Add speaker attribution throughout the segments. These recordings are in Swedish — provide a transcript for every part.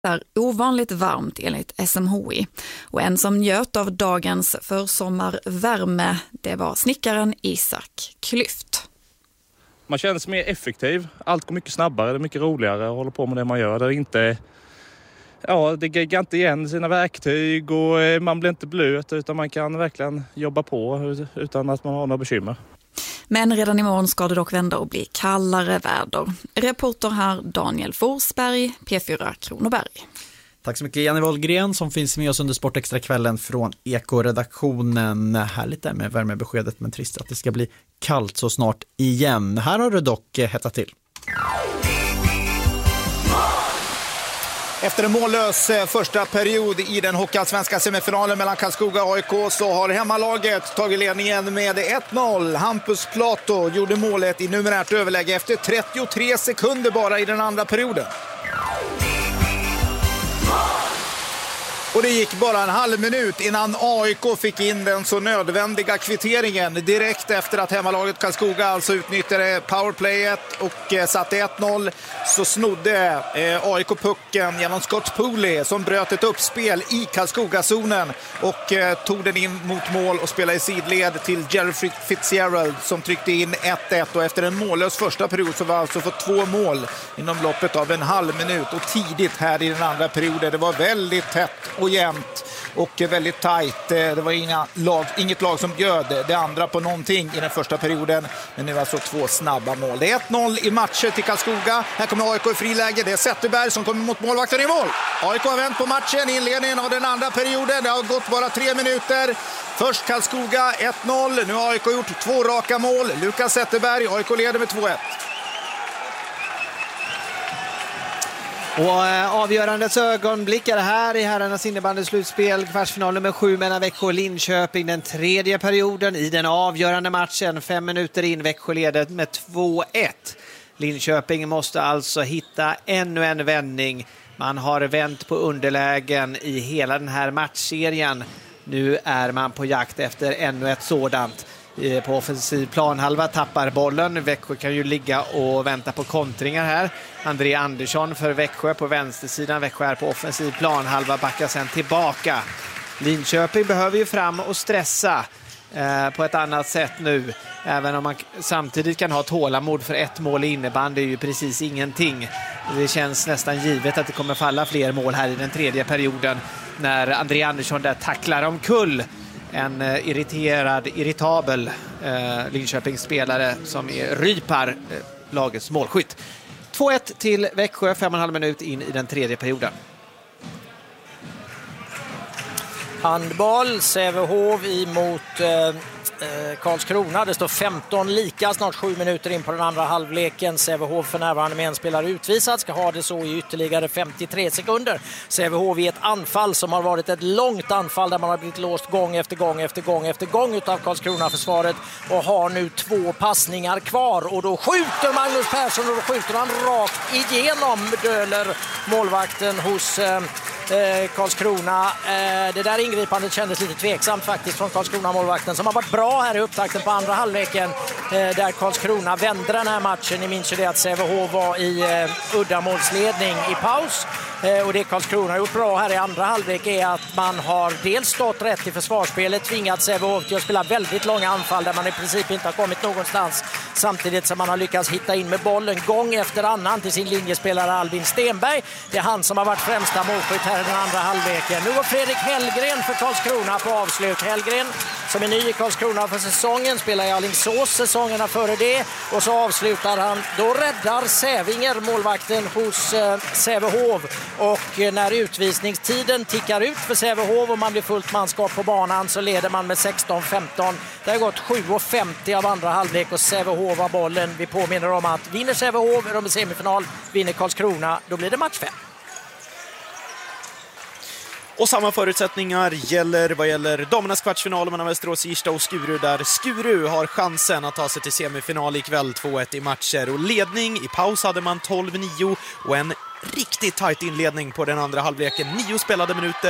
Speaker 1: är ovanligt varmt enligt SMHI. Och en som njöt av dagens försommarvärme, det var snickaren Isak Klyft.
Speaker 2: Man känner sig mer effektiv. Allt går mycket snabbare, det är mycket roligare att hålla på med det man gör. Det är inte... Ja, det geggar inte igen sina verktyg och man blir inte blöt, utan man kan verkligen jobba på utan att man har några bekymmer.
Speaker 1: Men redan imorgon ska det dock vända och bli kallare väder. Reporter här Daniel Forsberg, P4 Kronoberg.
Speaker 3: Tack så mycket Jenny Wollgren som finns med oss under Sportextra-kvällen från Eko-redaktionen. Härligt där med värmebeskedet, men trist att det ska bli kallt så snart igen. Här har det dock hettat till.
Speaker 4: Efter en mållös första period i den hockeyallsvenska semifinalen mellan Karlskoga och AIK så har hemmalaget tagit ledningen med 1-0. Hampus Plato gjorde målet i numerärt överläge efter 33 sekunder bara i den andra perioden. Och det gick bara en halv minut innan AIK fick in den så nödvändiga kvitteringen. Direkt efter att hemmalaget Karlskoga alltså utnyttjade powerplayet och satte 1-0 så snodde AIK pucken genom Scott Pooley som bröt ett uppspel i Karlskoga-zonen och tog den in mot mål och spelade i sidled till Jerry Fitzgerald som tryckte in 1-1. Och efter en mållös första period så var alltså fått 2 mål inom loppet av en halv minut. Och tidigt här i den andra perioden, det var väldigt tätt och jämnt och väldigt tajt. Det var inget lag som bjöd det andra på någonting i den första perioden. Men nu alltså 2 snabba mål. Det är 1-0 i matcher till Karlskoga. Här kommer AIK i friläge. Det är Zetterberg som kommer mot målvakten i mål. AIK har vänt på matchen i inledningen av den andra perioden. Det har gått bara 3 minuter. Först Karlskoga 1-0. Nu har AIK gjort 2 raka mål. Lukas Zetterberg. AIK leder med 2-1.
Speaker 5: Och avgörandets ögonblickar här i herrarnas innebandyslutspel, kvartsfinal nummer 7 mellan Växjö och Linköping, den tredje perioden i den avgörande matchen. 5 minuter in, Växjö leder med 2-1. Linköping måste alltså hitta ännu en vändning. Man har vänt på underlägen i hela den här matchserien. Nu är man på jakt efter ännu ett sådant. På offensiv planhalva tappar bollen. Växjö kan ju ligga och vänta på kontringar här. André Andersson för Växjö på vänstersidan. Växjö är på offensiv planhalva, backar sen tillbaka. Linköping behöver ju fram och stressa på ett annat sätt nu. Även om man samtidigt kan ha tålamod för 1 mål i innebandy, det är ju precis ingenting. Det känns nästan givet att det kommer falla fler mål här i den tredje perioden när André Andersson där tacklar omkull en irritabel Linköpings spelare som rypar lagets målskytt. 2-1 till Växjö, 5,5 minut in i den tredje perioden.
Speaker 6: Handboll, Sävehof emot Karlskrona. Det står 15 lika, snart 7 minuter in på den andra halvleken. Sävehof för närvarande med en spelare utvisad, ska ha det så i ytterligare 53 sekunder. Sävehof i ett anfall som har varit ett långt anfall där man har blivit låst gång efter gång utav Karlskrona-försvaret och har nu 2 passningar kvar. Och då skjuter Magnus Persson och då skjuter han rakt igenom Döler, målvakten hos Karlskrona. Det där ingripandet kändes lite tveksamt faktiskt från Karlskrona-målvakten som har varit bra här i upptakten på andra halvleken där Karlskrona vände den här matchen. Ni minns ju det att Sävehof var i uddamålsledning i paus. Och det Karlskrona har gjort bra här i andra halvlek är att man har dels stått rätt i försvarsspelet, tvingat Sävehof till att spela väldigt långa anfall där man i princip inte har kommit någonstans, samtidigt som man har lyckats hitta in med bollen gång efter annan till sin linjespelare Albin Stenberg. Det är han som har varit främsta målskytt här i den andra halvleken. Nu går Fredrik Hellgren för Karlskrona på avslut. Hellgren som är ny i Karlskrona för säsongen, spelar i Alingsås säsongerna före det, och så avslutar han. Då räddar Sävinger, målvakten hos Sävehof. Och när utvisningstiden tickar ut för Sävehof och man blir fullt manskap på banan så leder man med 16-15. Det har gått 7:50 av andra halvlek och Sävehof har bollen. Vi påminner om att vinner Sävehof är de i semifinal, vinner Karlskrona, då blir det match 5.
Speaker 7: Och samma förutsättningar gäller vad gäller damernas kvartsfinal mellan Västerås, Irsta och Skuru, där Skuru har chansen att ta sig till semifinal ikväll, 2-1 i matcher. Och ledning i paus hade man 12-9 och en riktigt tajt inledning på den andra halvleken. 9 spelade minuter,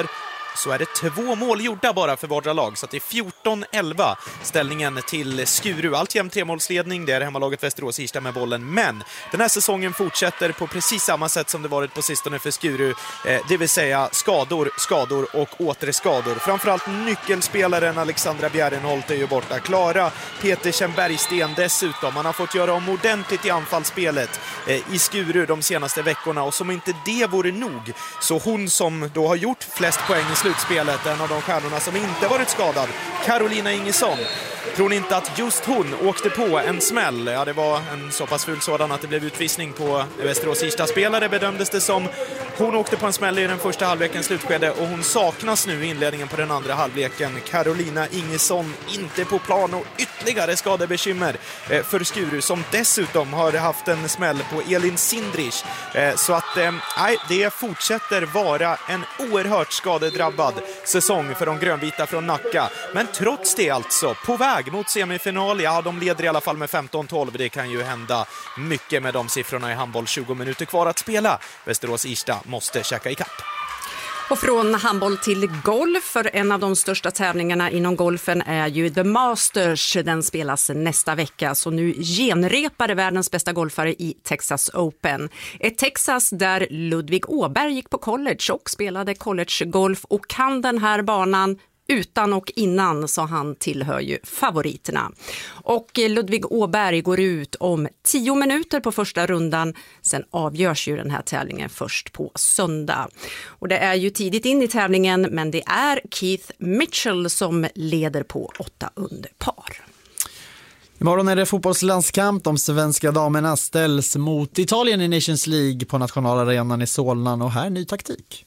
Speaker 7: så är det 2 mål gjorda bara för vardera lag. Så att det är 14-11 ställningen till Skuru. Alltjämt 3-målsledning, det är hemmalaget Västerås-Irsta med bollen. Men den här säsongen fortsätter på precis samma sätt som det varit på sistone för Skuru. Det vill säga skador och åter skador. Framförallt nyckelspelaren Alexandra Bjärrenholt är ju borta. Klara Petersen Bergsten dessutom. Man har fått göra om ordentligt i anfallsspelet i Skuru de senaste veckorna. Och som inte det vore nog, så hon som då har gjort flest poäng i slutspelet, en av de stjärnorna som inte varit skadad, Carolina Ingesson. Tror ni inte att just hon åkte på en smäll? Ja, det var en så pass full sådan att det blev utvisning på Västerås-Irsta-spelare, bedömdes det som. Hon åkte på en smäll i den första halvlekens slutskede och hon saknas nu i inledningen på den andra halvleken. Carolina Ingesson inte på plan och ytterligare skadebekymmer för Skuru, som dessutom har haft en smäll på Elin Sindrich. Så att det fortsätter vara en oerhört skadedrabbad säsong för de grönvita från Nacka. Men trots det alltså, på väg mot semifinal. Ja, de leder i alla fall med 15-12. Det kan ju hända mycket med de siffrorna i handboll. 20 minuter kvar att spela. Västerås-Irsta måste käka i kapp.
Speaker 8: Och från handboll till golf, för en av de största tävlingarna inom golfen är ju The Masters. Den spelas nästa vecka, så nu genrepar världens bästa golfare i Texas Open. Ett Texas där Ludvig Åberg gick på college och spelade collegegolf och kan den här banan utan och innan, så han tillhör ju favoriterna. Och Ludvig Åberg går ut om 10 minuter på första rundan. Sen avgörs ju den här tävlingen först på söndag. Och det är ju tidigt in i tävlingen, men det är Keith Mitchell som leder på 8 under par.
Speaker 3: Imorgon är det fotbollslandskamp. De svenska damerna ställs mot Italien i Nations League på nationalarenan i Solna, och här ny taktik.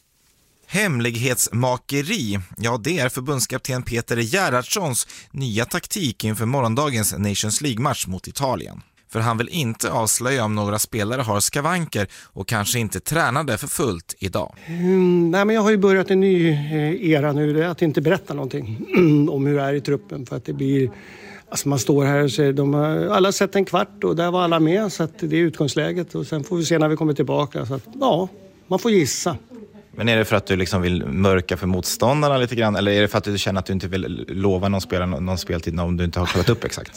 Speaker 9: Hemlighetsmakeri, ja det är förbundskapten Peter Gerhardssons nya taktik inför morgondagens Nations League-match mot Italien. För han vill inte avslöja om några spelare har skavanker och kanske inte tränade för fullt idag.
Speaker 10: Nej, men jag har ju börjat en ny era nu, att inte berätta någonting om hur det är i truppen, för att det blir... Alltså man står här och säger de har alla sett en kvart och där var alla med, så att det är utgångsläget, och sen får vi se när vi kommer tillbaka, så att ja, man får gissa.
Speaker 9: Men är det för att du liksom vill mörka för motståndarna lite grann, eller är det för att du känner att du inte vill lova någon spelare någon speltid om du inte har kollat upp exakt?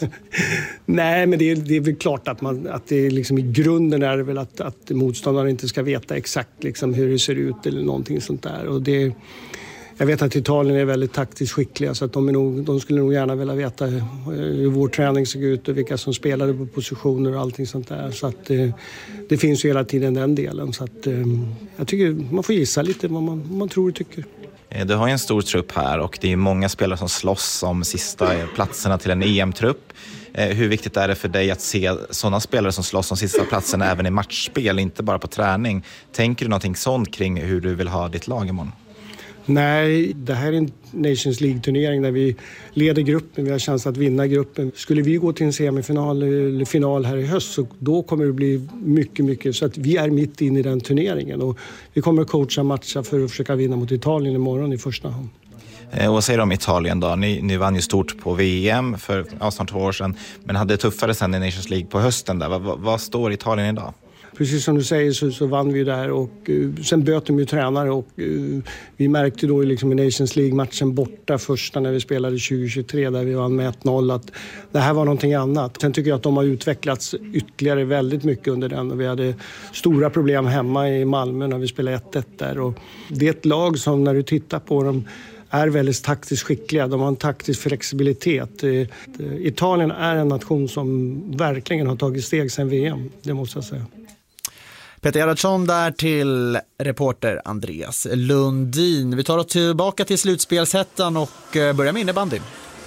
Speaker 9: Nej, men det är väl klart att det liksom i grunden är det väl att motståndarna inte ska veta exakt liksom hur det ser ut eller någonting sånt där, och det... Jag vet att Italien är väldigt taktiskt skickliga, så att de skulle nog gärna vilja veta hur vår träning ser ut och vilka som spelade på positioner och allting sånt där. Så att det finns ju hela tiden den delen. Så att jag tycker man får gissa lite vad man tror och tycker. Du har ju en stor trupp här och det är många spelare som slåss om sista platserna till en EM-trupp. Hur viktigt är det för dig att se sådana spelare som slåss om sista platserna även i matchspel, inte bara på träning? Tänker du någonting sånt kring hur du vill ha ditt lag imorgon?
Speaker 10: Nej, det här är en Nations League-turnering där vi leder gruppen. Vi har chans att vinna gruppen. Skulle vi gå till en semifinal eller final här i höst, så då kommer det bli mycket. Så att vi är mitt in i den turneringen. Och vi kommer att coacha matcha för att försöka vinna mot Italien imorgon i första hand.
Speaker 9: Och vad säger du om Italien då? Ni vann ju stort på VM för snart 2 år sedan. Men hade det tuffare sen i Nations League på hösten där. Vad står Italien idag?
Speaker 10: Precis som du säger så vann vi där, och sen böt de ju tränare, och vi märkte då liksom i Nations League-matchen borta första när vi spelade 2023 där vi vann med 1-0 att det här var någonting annat. Sen tycker jag att de har utvecklats ytterligare väldigt mycket under den, och vi hade stora problem hemma i Malmö när vi spelade 1-1 där, och det är ett lag som när du tittar på dem är väldigt taktiskt skickliga. De har en taktisk flexibilitet. Italien är en nation som verkligen har tagit steg sedan VM, det måste jag säga.
Speaker 3: Peter Gerhardsson där till reporter Andreas Lundin. Vi tar oss tillbaka till slutspelshettan och börjar med innebandy.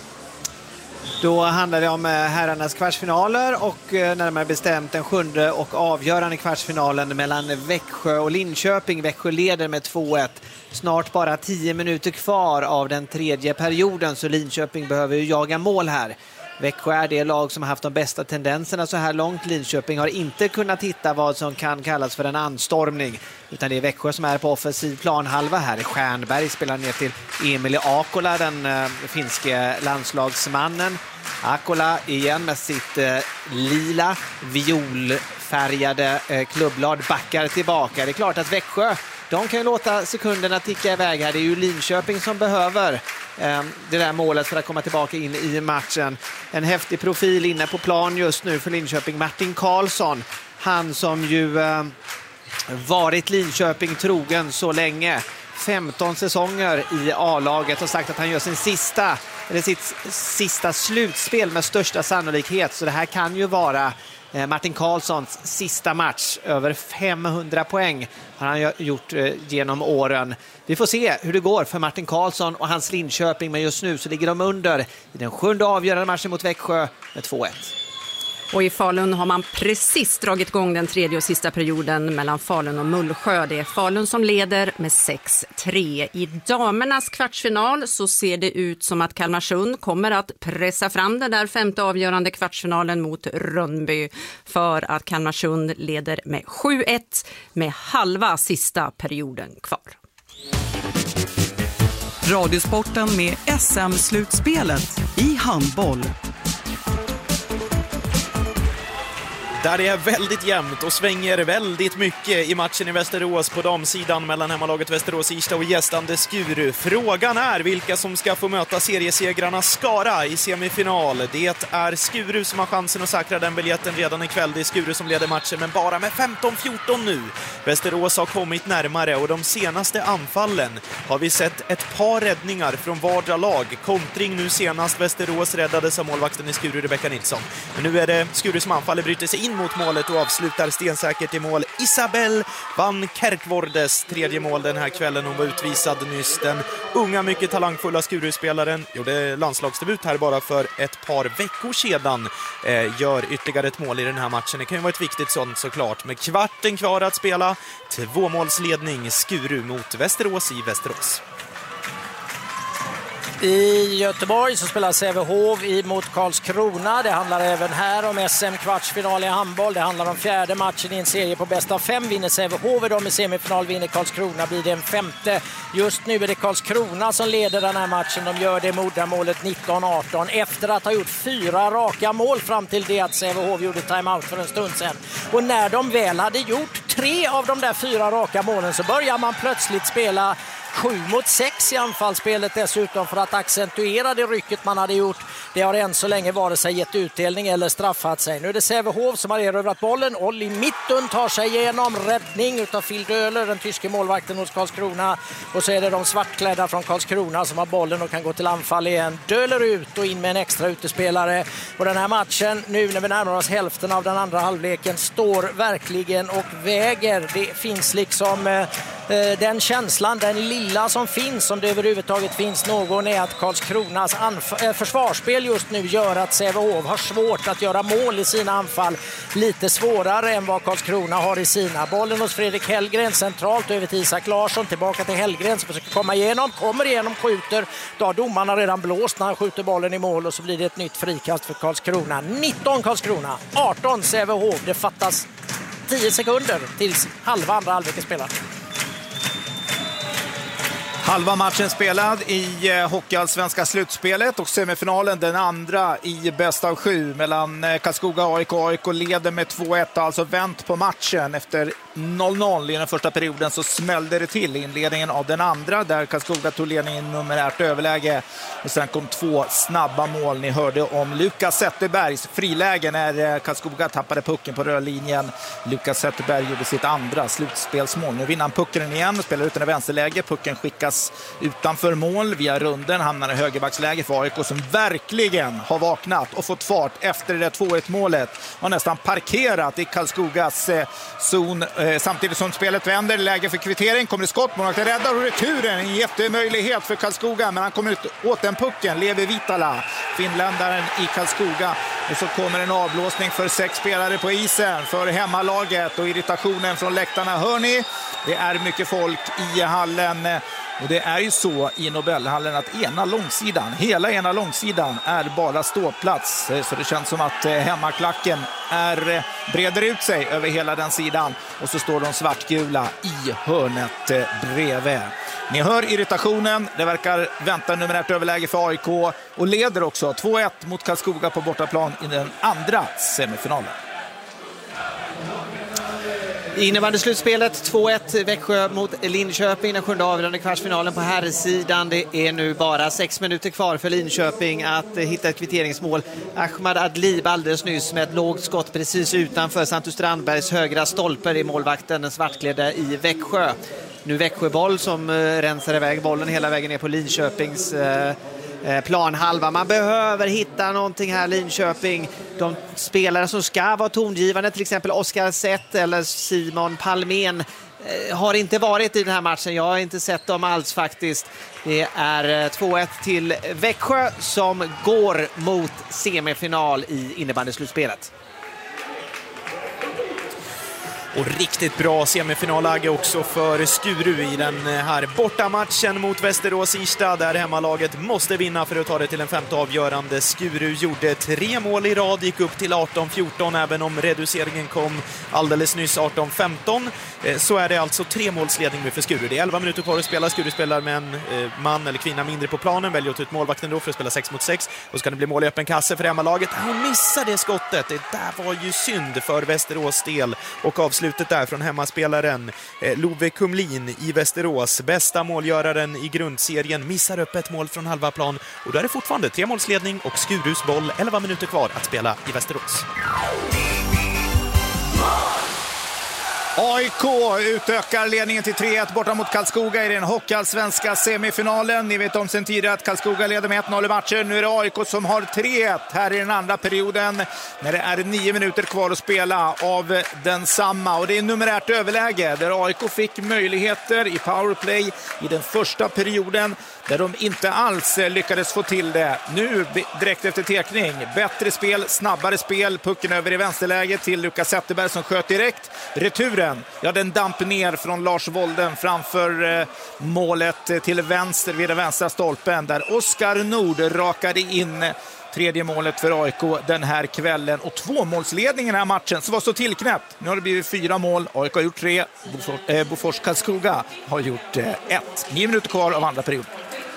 Speaker 5: Då handlar det om herrarnas kvartsfinaler och närmare bestämt den 7:e och avgörande kvartsfinalen mellan Växjö och Linköping. Växjö leder med 2-1. Snart bara 10 minuter kvar av den 3:e perioden, så Linköping behöver ju jaga mål här. Växjö är det lag som har haft de bästa tendenserna så här långt. Linköping har inte kunnat hitta vad som kan kallas för en anstormning, utan det är Växjö som är på offensiv planhalva här. Stjernberg spelar ner till Emil Akola, den finske landslagsmannen. Akola igen med sitt lila violfärgade klubbblad backar tillbaka. Det är klart att Växjö De kan ju låta sekunderna ticka iväg här. Det är ju Linköping som behöver det där målet för att komma tillbaka in i matchen. En häftig profil inne på plan just nu för Linköping, Martin Karlsson. Han som ju varit Linköping trogen så länge. 15 säsonger i A-laget och sagt att han gör sitt sista slutspel med största sannolikhet. Så det här kan ju vara Martin Karlssons sista match. Över 500 poäng har han gjort genom åren. Vi får se hur det går för Martin Karlsson och hans Linköping, men just nu så ligger de under i den 7:e avgörande matchen mot Växjö med 2-1.
Speaker 8: Och i Falun har man precis dragit igång den tredje och sista perioden mellan Falun och Mullsjö. Det är Falun som leder med 6-3. I damernas kvartsfinal så ser det ut som att Kalmarsund kommer att pressa fram den där 5:e avgörande kvartsfinalen mot Rönnby, för att Kalmarsund leder med 7-1 med halva sista perioden kvar.
Speaker 11: Radiosporten med SM-slutspelet i handboll.
Speaker 7: Där det är väldigt jämnt och svänger väldigt mycket i matchen i Västerås på damsidan mellan hemmalaget Västerås-Irsta och gästande Skuru. Frågan är vilka som ska få möta seriesegrarna Skara i semifinal. Det är Skuru som har chansen att säkra den biljetten redan ikväll. Det är Skuru som leder matchen, men bara med 15-14 nu. Västerås har kommit närmare och de senaste anfallen har vi sett ett par räddningar från vardera lag. Kontring nu senast, Västerås räddades av målvakten i Skuru, Rebecca Nilsson. Men nu är det Skuru som anfaller, bryter sig in mot målet och avslutar stensäkert i mål. Isabel van Kerkvordes tredje mål den här kvällen. Hon var utvisad nyss. Den unga, mycket talangfulla Skuru-spelaren gjorde landslagsdebut här bara för ett par veckor sedan. Gör ytterligare ett mål i den här matchen. Det kan ju vara ett viktigt sånt såklart. Med kvarten kvar att spela. 2-målsledning Skuru mot Västerås i Västerås.
Speaker 6: I Göteborg så spelar Sävehof mot Karlskrona. Det handlar även här om SM-kvartsfinal i handboll. Det handlar om fjärde matchen i en serie på bästa 5. Vinner Sävehof de i semifinal, vinner Karlskrona blir det en femte. Just nu är det Karlskrona som leder den här matchen. De gör det modermålet 19-18 efter att ha gjort 4 raka mål fram till det att Sävehof gjorde timeout för en stund sedan. Och när de väl hade gjort 3 av de där 4 raka målen så börjar man plötsligt spela 7-6 i anfallsspelet dessutom för att accentuera det rycket man hade gjort. Det har än så länge vare sig gett utdelning eller straffat sig. Nu är det Sävehof som har erövrat bollen. Olli Mittun tar sig igenom, räddning utav Phil Döhler, den tyske målvakten hos Karlskrona. Och så är det de svartklädda från Karlskrona som har bollen och kan gå till anfall igen. Döhler ut och in med en extra utespelare. Och den här matchen, nu när vi närmar oss hälften av den andra halvleken, står verkligen och väger. Det finns liksom den känslan, den lilla som finns, om det överhuvudtaget finns någon, är att Karlskronas försvarsspel just nu gör att Sävehof har svårt att göra mål i sina anfall. Lite svårare än vad Karlskrona har i sina. Bollen hos Fredrik Hellgren centralt över till Isak Larsson, tillbaka till Hellgren som försöker komma igenom, kommer igenom, skjuter. Då har domarna redan blåst när han skjuter bollen i mål och så blir det ett nytt frikast för Karlskrona. 19 Karlskrona, 18 Sävehof. Det fattas 10 sekunder tills halva andra halvleken spelar.
Speaker 4: Halva matchen spelad i hockeyallsvenska slutspelet och semifinalen den andra i bäst av 7 mellan Karlskoga och AIK. AIK leder med 2-1, alltså vänt på matchen. Efter 0-0 i den första perioden så smällde det till i inledningen av den andra där Karlskoga tog ledningen numerärt överläge. Och sen kom 2 snabba mål. Ni hörde om Lukas Zetterbergs friläge när Karlskoga tappade pucken på rörlinjen. Lukas Zetterberg gjorde sitt andra slutspelsmål. Nu vinner han pucken igen och spelar ut den i vänsterläge. Pucken skickas utanför mål via runden, hamnar i högerbacksläge för AIK som verkligen har vaknat och fått fart efter det 2-1 målet. Har nästan parkerat i Karlskogas zon samtidigt som spelet vänder. Läge för kvittering, kommer det skott, målvakten räddar och returen. En jättemöjlighet för Karlskoga, men han kommer ut åt den pucken. Levi Vitala, finländaren i Karlskoga. Och så kommer en avblåsning för 6 spelare på isen för hemmalaget och irritationen från läktarna. Hör ni? Det är mycket folk i hallen. Och det är ju så i Nobelhallen att hela ena långsidan är bara ståplats. Så det känns som att hemmaklacken breder ut sig över hela den sidan. Och så står de svartgula i hörnet bredvid. Ni hör irritationen. Det verkar vänta numerärt överläge för AIK. Och leder också 2-1 mot Karlskoga på bortaplan i den andra semifinalen.
Speaker 5: Innebandyslutspelet 2-1 Växjö mot Linköping, den 7:e avgörande kvartsfinalen på herrsidan. Det är nu bara 6 minuter kvar för Linköping att hitta ett kvitteringsmål. Ahmad Adlib alldeles nyss med ett lågt skott precis utanför Santus Strandbergs högra stolper i målvakten, den svartklädda i Växjö. Nu Växjöboll som rensar iväg bollen hela vägen ner på Linköpings planhalva. Man behöver hitta någonting här, Linköping. De spelare som ska vara tongivande, till exempel Oskar Sett eller Simon Palmén, har inte varit i den här matchen. Jag har inte sett dem alls faktiskt. Det är 2-1 till Växjö som går mot semifinal i innebandyslutspelet.
Speaker 7: Och riktigt bra semifinalläge också för Skuru i den här bortamatchen mot Västerås Irsta, där hemmalaget måste vinna för att ta det till en femte avgörande. Skuru gjorde 3 mål i rad, gick upp till 18-14, även om reduceringen kom alldeles nyss 18-15. Så är det alltså 3-målsledning för Skuru. Det är 11 minuter kvar att spela. Skuru spelar med en man eller kvinna mindre på planen, väljer att ta ut målvakten då för att spela 6 mot 6. Och så kan det bli mål i öppen kasse för hemmalaget. Hon missade skottet. Det där var ju synd för Västerås del. Och avslutet där från hemmaspelaren Love Kumlin i Västerås, bästa målgöraren i grundserien, missar upp ett mål från halva plan. Och då är det fortfarande 3-målsledning och Skurus boll, 11 minuter kvar att spela i Västerås.
Speaker 4: AIK utökar ledningen till 3-1 borta mot Karlskoga i den hockeyallsvenska semifinalen. Ni vet om sen tidigare att Karlskoga leder med 1-0 i matchen. Nu är det AIK som har 3-1 här i den andra perioden när det är 9 minuter kvar att spela av densamma. Och det är numerärt överläge där AIK fick möjligheter i powerplay i den första perioden där de inte alls lyckades få till det. Nu direkt efter tekning, bättre spel, snabbare spel, pucken över i vänsterläget till Lukas Zetterberg som sköt direkt. Returen, ja, den damp ner från Lars Wolden framför målet till vänster vid den vänstra stolpen där Oskar Nord rakade in tredje målet för AIK den här kvällen. Och 2-målsledningen i den här matchen så var så tillknäppt. Nu har det blivit 4 mål. AIK har gjort 3. Bofors Karlskoga har gjort 1. 9 minuter kvar av andra perioden.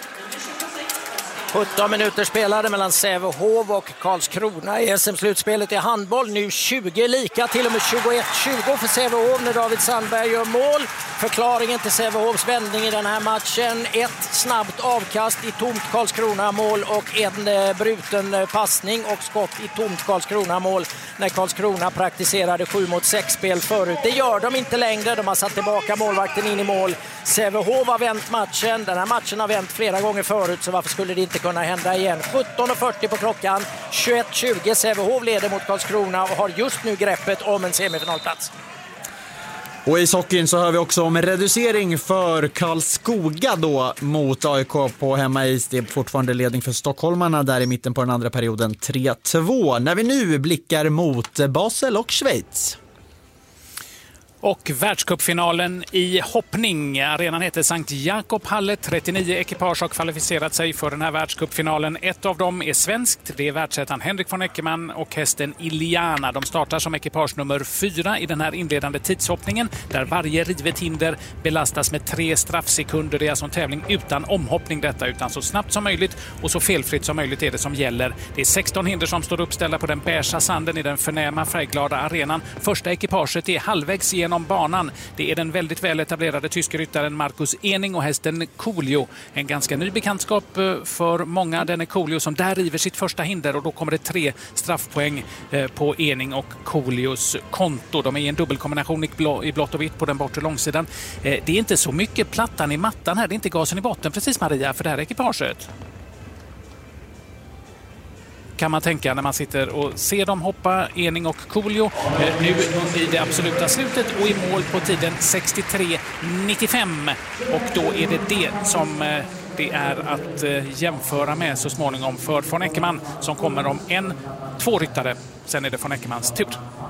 Speaker 6: 17 minuter spelade mellan Sävehof och Karlskrona i SM-slutspelet i handboll. Nu 20 lika, till och med 21-20 för Sävehof när David Sandberg gör mål. Förklaringen till Sävehofs vändning i den här matchen: ett snabbt avkast i tomt Karlskrona-mål och en bruten passning och skott i tomt Karlskrona-mål när Karlskrona praktiserade 7-mot-6-spel förut. Det gör de inte längre. De har satt tillbaka målvakten in i mål. Sävehof har vänt matchen. Den här matchen har vänt flera gånger förut, så varför skulle det inte kunna hända igen? 17:40 på klockan. 21-20. Sävehof leder mot Karlskrona och har just nu greppet om en semifinalplats.
Speaker 3: Och i hockeyn så hör vi också om reducering för Karlskoga då mot AIK på hemmais. Det är fortfarande ledning för stockholmarna där i mitten på den andra perioden, 3-2. När vi nu blickar mot Basel och Schweiz.
Speaker 12: Och världscupfinalen i hoppning. Arenan heter Sankt Jakobhalle. 39 ekipage har kvalificerat sig för den här världscupfinalen. Ett av dem är svenskt. Det är världsettan Henrik von Eckermann och hästen Iliana. De startar som ekipage nummer 4 i den här inledande tidshoppningen, där varje rivet hinder belastas med 3 straffsekunder. Det är alltså en tävling utan omhoppning detta, utan så snabbt som möjligt och så felfritt som möjligt är det som gäller. Det är 16 hinder som står uppställda på den beige sanden i den förnäma färgglada arenan. Första ekipaget är halvvägs genom banan. Det är den väldigt väl etablerade tyske ryttaren Marcus Ening och hästen Coolio. En ganska ny bekantskap för många. Den är Coolio som där river sitt första hinder, och då kommer det 3 straffpoäng på Ening och Coolios konto. De är i en dubbelkombination i blått och vitt på den bortre långsidan. Det är inte så mycket plattan i mattan här. Det är inte gasen i botten precis, Maria, för det här ekipaget. Kan man tänka när man sitter och ser dem hoppa, Ening och Coolio. Nu i det absoluta slutet och i mål på tiden 63:95. Och då är det som det är att jämföra med så småningom för von Eckermann, som kommer om 2 ryttare. Sen är det von Eckermanns tur.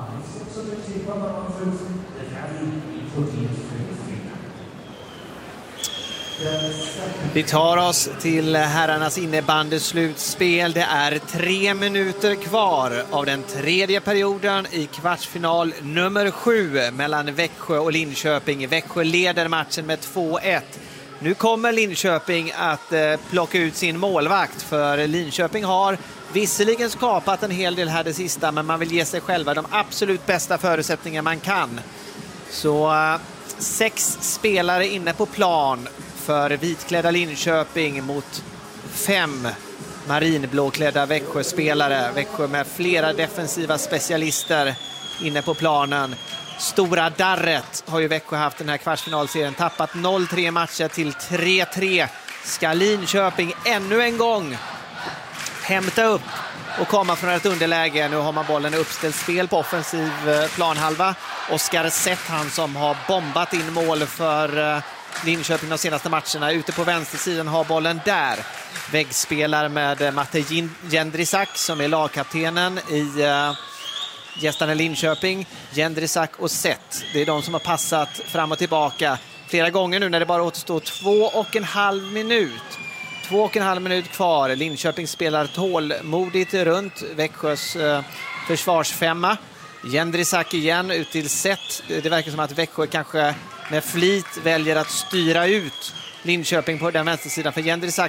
Speaker 5: Vi tar oss till herrarnas innebandyslutspel. Det är 3 minuter kvar av den tredje perioden i kvartsfinal nummer 7 mellan Växjö och Linköping. Växjö leder matchen med 2-1. Nu kommer Linköping att plocka ut sin målvakt, för Linköping har visserligen skapat en hel del här det sista, men man vill ge sig själva de absolut bästa förutsättningar man kan. Så 6 spelare inne på plan för vitklädda Linköping mot 5 marinblåklädda Växjö-spelare. Växjö med flera defensiva specialister inne på planen. Stora darret har ju Växjö haft den här kvartsfinalserien. Tappat 0-3 matcher till 3-3. Ska Linköping ännu en gång hämta upp och komma från ett underläge. Nu har man bollen i uppställt spel på offensiv planhalva. Oskar Sett, han som har bombat in mål för Linköping de senaste matcherna. Ute på vänstersidan har bollen där. Väggspelar med Matte Jendrisak som är lagkaptenen i gästarna Linköping. Jendrisak och Sett, det är de som har passat fram och tillbaka flera gånger nu när det bara återstår 2,5 minut. 2,5 minut kvar. Linköping spelar tålmodigt runt Växjös försvarsfemma. Jendrisak igen ut till Sett. Det verkar som att Växjö kanske med flit väljer att styra ut Linköping på den vänstersidan. För Jendrisak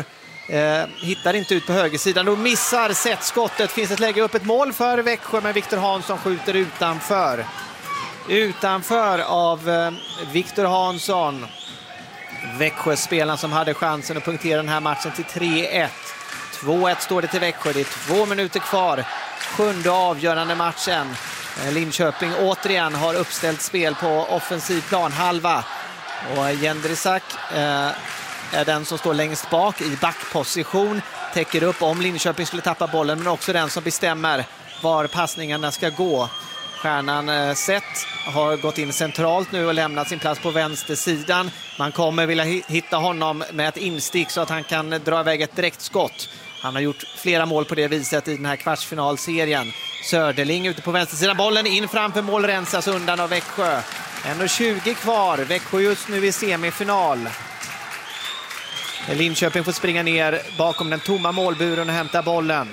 Speaker 5: hittar inte ut på högersidan. Då missar Sett skottet. Finns ett läge upp ett mål för Växjö, men Viktor Hansson skjuter utanför. Utanför av Viktor Hansson. Växjö-spelaren som hade chansen att punktera den här matchen till 3-1. 2-1 står det till Växjö. Det är 2 minuter kvar. 7:e avgörande matchen. Linköping återigen har uppställt spel på offensiv planhalva. Och Jendrisak är den som står längst bak i backposition. Täcker upp om Linköping skulle tappa bollen, men också den som bestämmer var passningarna ska gå. Stjärnan Sett har gått in centralt nu och lämnat sin plats på vänstersidan. Man kommer vilja hitta honom med ett instick så att han kan dra iväg ett direktskott. Han har gjort flera mål på det viset i den här kvartsfinalserien. Söderling ute på vänstersidan. Bollen in framför mål, rensas undan av Växjö. 1:20 kvar. Växjö just nu i semifinal. Linköping får springa ner bakom den tomma målburen och hämta bollen.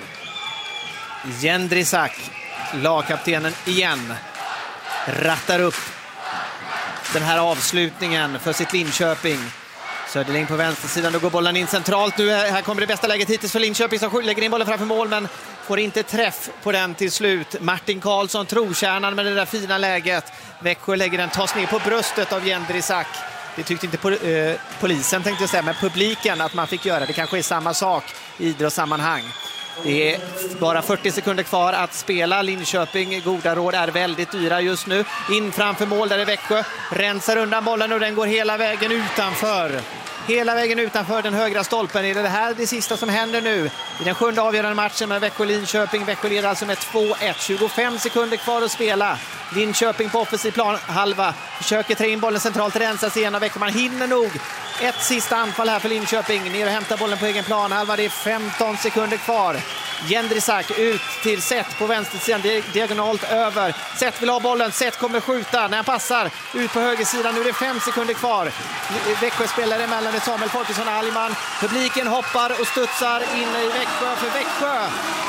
Speaker 5: Jendrisak, lagkaptenen igen, rattar upp den här avslutningen för sitt Linköping. Söderling på vänstersidan, då går bollen in centralt. Nu här kommer det bästa läget hittills för Linköping som lägger in bollen framför mål, men får inte träff på den till slut. Martin Karlsson, trokärnan med det där fina läget. Växjö lägger den, tas ner på bröstet av Jendrisak. Det tyckte inte polisen, tänkte jag säga, men publiken att man fick göra. Det kanske är samma sak i idrottssammanhang. Det är bara 40 sekunder kvar att spela. Linköping, goda råd, är väldigt dyra just nu. In framför mål, där är Växjö. Rensar undan bollen och den går hela vägen utanför. Hela vägen utanför den högra stolpen. Är det här det sista som händer nu i den 7:e avgörande matchen med Växjö-Linköping? Växjö leder alltså med 2-1. 25 sekunder kvar att spela. Linköping på offensiv plan halva. Försöker trä in bollen centralt, rensas igen av Växjö. Man hinner nog ett sista anfall här för Linköping. Ner och hämta bollen på egen plan halva. Det är 15 sekunder kvar. Jendrisak ut till Sett på vänstersidan, diagonalt över. Sett vill ha bollen, Sett kommer skjuta när han passar ut på högersidan. Nu är det 5 sekunder kvar. Växjö spelar emellan med Samuel Folkesson och Aliman. Publiken hoppar och studsar in i Växjö, för Växjö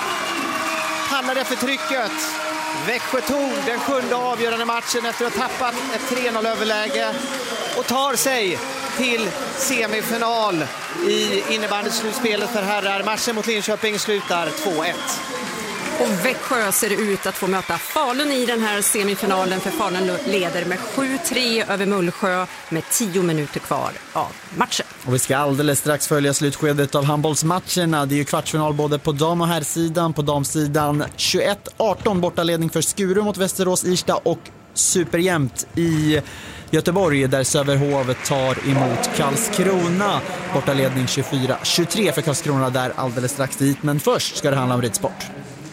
Speaker 5: hamnade för trycket. Växjö tog den 7:e avgörande matchen efter att ha tappat ett 3-0-överläge och tar sig till semifinal i innebandyslutspelet för herrar. Matchen mot Linköping slutar 2-1.
Speaker 8: Och Växjö ser ut att få möta Falun i den här semifinalen, för Falun leder med 7-3 över Mullsjö med 10 minuter kvar av matchen.
Speaker 3: Och vi ska alldeles strax följa slutskedet av handbollsmatcherna. Det är ju kvartsfinal både på dam- och herrsidan. På damsidan 21-18 bortaledning för Skuru mot Västerås Irsta, och superjämnt i Göteborg där Söderhov tar emot Karlskrona. Bortaledning 24-23 för Karlskrona där alldeles strax dit. Men först ska det handla om ridsport.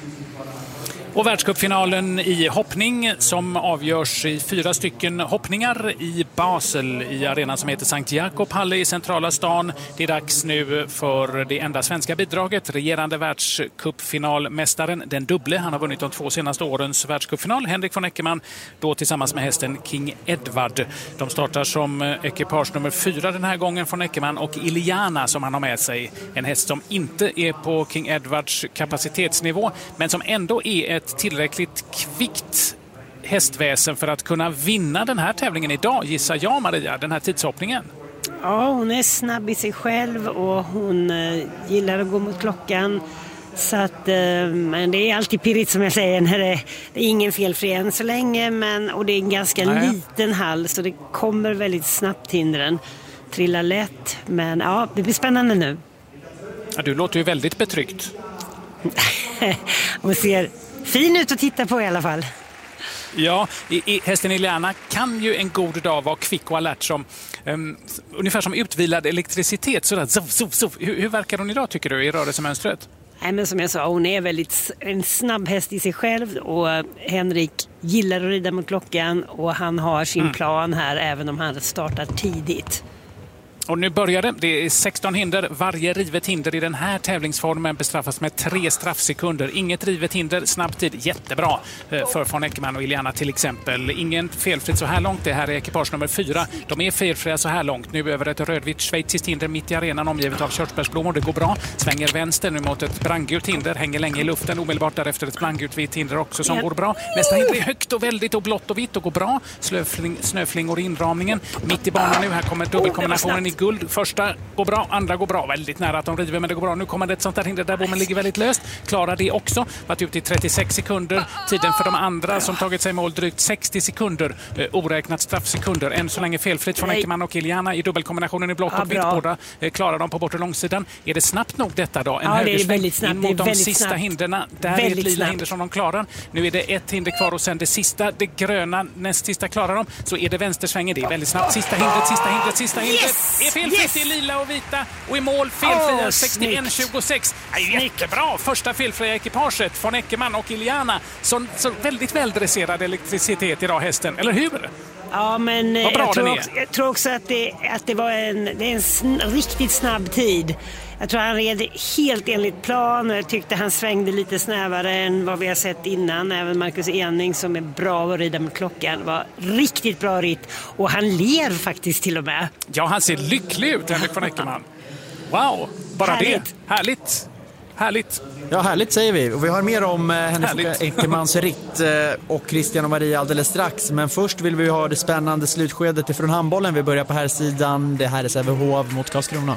Speaker 12: Och världscupfinalen i hoppning som avgörs i 4 stycken hoppningar i Basel i arenan som heter Sankt Jakob Halle i centrala stan. Det är dags nu för det enda svenska bidraget, regerande världscupfinalmästaren, den dubbel. Han har vunnit de 2 senaste årens världscupfinal, Henrik von Eckermann, då tillsammans med hästen King Edward. De startar som ekipage nummer 4 den här gången, von Eckermann och Iliana som han har med sig. En häst som inte är på King Edwards kapacitetsnivå, men som ändå är ett tillräckligt kvickt hästväsen för att kunna vinna den här tävlingen idag, gissar jag, Maria, den här tidshoppningen.
Speaker 13: Ja, hon är snabb i sig själv och hon gillar att gå mot klockan. Så att, men det är alltid pirrigt som jag säger när det är ingen felfri än så länge, och det är en ganska liten hall så det kommer väldigt snabbt hindren. Trillar lätt, men ja, det blir spännande nu.
Speaker 12: Ja, du låter ju väldigt betryckt.
Speaker 13: Och ser fin ut att titta på i alla fall.
Speaker 12: Ja, hästen Iliana kan ju en god dag vara kvick och alert som ungefär som utvilad elektricitet. Sådär, zuff, zuff, zuff. Hur verkar hon idag tycker du i rörelsemönstret?
Speaker 13: Nej, men som jag sa, hon är väldigt en snabb häst i sig själv och Henrik gillar att rida mot klockan och han har sin plan här även om han startar tidigt.
Speaker 12: Och nu börjar det. Det är 16 hinder. Varje rivet hinder i den här tävlingsformen bestraffas med 3 straffsekunder. Inget rivet hinder, snabb tid. Jättebra för von Eckermann och Iliana till exempel. Ingen felfritt så här långt. Det här är ekipage nummer 4. De är felfria så här långt. Nu över ett rödvitt schweiziskt hinder mitt i arenan omgivet av körsbärsblommor. Det går bra. Svänger vänster nu mot ett brandgult hinder. Hänger länge i luften. Omedelbart därefter ett brandgult vitt hinder också som går bra. Nästa hinder är högt och väldigt och blått och vitt och går bra. Snöflingor i inramningen. Mitt i banan nu. Här kommer dubbelkombinationen i guld. Första går bra, andra går bra. Väldigt nära att de river, men det går bra. Nu kommer det ett sånt där hinder där bommen ligger väldigt löst. Klarar det också. Varit ut i 36 sekunder. Tiden för de andra som tagit sig mål drygt 60 sekunder. Oräknat straffsekunder. Än så länge felfritt från Eckermann och Iliana i dubbelkombinationen i blått och vitt. Båda klarar de på bortre långsidan. Är det snabbt nog detta då? En högersväng in mot de sista hinderna. Där är ett lila hinder som de klarar. Nu är det ett hinder kvar och sen det sista. Det gröna, näst sista klarar de. Så är det vänstersvängen. Det är väldigt snabbt. Sista hindret. Är felfritt i lila och vita och i mål felfria 61-26. Jättebra första felfria ekipaget von Eckermann och Iliana. Så väldigt väldresserad elektricitet idag hästen, eller hur?
Speaker 13: Ja, men jag tror också att det var en riktigt snabb tid. Jag tror han red helt enligt plan. Jag tyckte han svängde lite snävare än vad vi har sett innan. Även Marcus Ening som är bra att rida med klockan var riktigt bra ritt. Och han ler faktiskt till och med.
Speaker 12: Ja, han ser lycklig ut, Henrik von Eckermann. Wow, bara härligt. Det. Härligt.
Speaker 3: Ja, härligt säger vi. Och vi har mer om Henrik Eckermanns ritt och Christian och Maria alldeles strax. Men först vill vi ha det spännande slutskedet ifrån handbollen. Vi börjar på här sidan. Det här är Sävehof mot Karlskrona.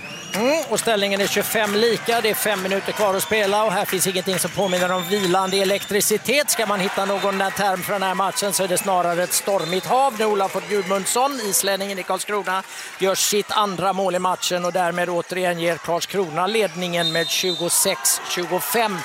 Speaker 6: Och ställningen är 25 lika, det är 5 minuter kvar att spela och här finns ingenting som påminner om vilande elektricitet. Ska man hitta någon term för den här matchen så är det snarare ett stormigt hav. Nu Olaf Gudmundsson, islänningen i Karlskrona, gör sitt andra mål i matchen och därmed återigen ger Karlskrona ledningen med 26-25.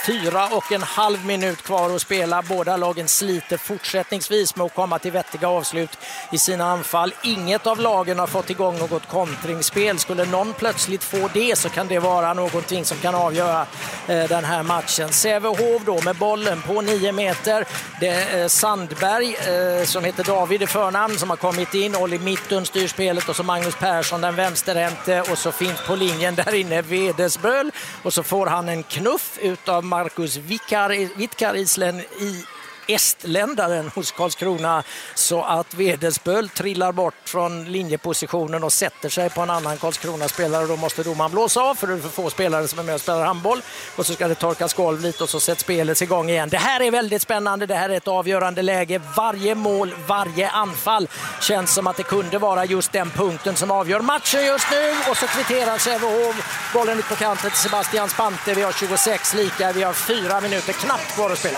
Speaker 6: 4,5 minut kvar att spela. Båda lagen sliter fortsättningsvis med att komma till vettiga avslut i sina anfall. Inget av lagen har fått igång något kontringsspel. Skulle någon plötsligt få det så kan det vara någonting som kan avgöra den här matchen. Sävehof då med bollen på 9 meter. Det är Sandberg som heter David i förnamn som har kommit in. Olli Mittun styr spelet och så Magnus Persson den vänsterhänte och så finns på linjen där inne Vedesböl och så får han en knuff utav Marcus Vitkar i estländaren hos Karlskrona så att Vedesböl trillar bort från linjepositionen och sätter sig på en annan Karlskrona-spelare. Då måste domaren blåsa av för det är för få spelare som är med och spelar handboll och så ska det torkas golv lite och så sätts spelet igång igen. Det här är väldigt spännande, det här är ett avgörande läge. Varje mål, varje anfall känns som att det kunde vara just den punkten som avgör matchen just nu och så kvitterar Sävehof bollen ut på kanten till Sebastian Spante. Vi har 26 lika, vi har 4 minuter knappt kvar att spela.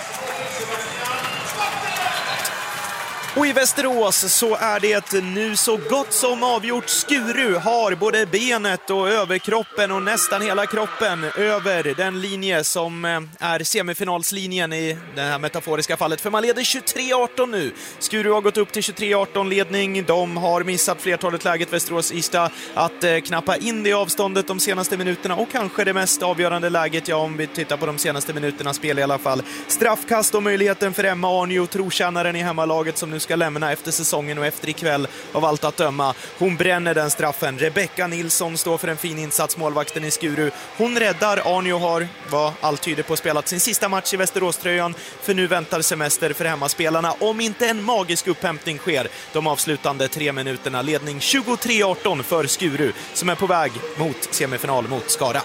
Speaker 7: Och i Västerås så är det nu så gott som avgjort. Skuru har både benet och överkroppen och nästan hela kroppen över den linje som är semifinalslinjen i det här metaforiska fallet. För man leder 23-18 nu. Skuru har gått upp till 23-18 ledning. De har missat flertalet läget Västerås-Ista att knappa in det avståndet de senaste minuterna. Och kanske det mest avgörande läget, ja om vi tittar på de senaste minuterna spel i alla fall. Straffkast och möjligheten för Emma Arnio, trotjänaren i hemmalaget som nu ska lämna efter säsongen och efter ikväll av allt att döma. Hon bränner den straffen. Rebecca Nilsson står för en fin insats, målvakten i Skuru. Hon räddar. Arnio har, vad allt tyder på, spelat sin sista match i Västerås-tröjan. För nu väntar semester för hemmaspelarna. Om inte en magisk upphämtning sker de avslutande 3 minuterna. Ledning 23-18 för Skuru som är på väg mot semifinal mot Skara.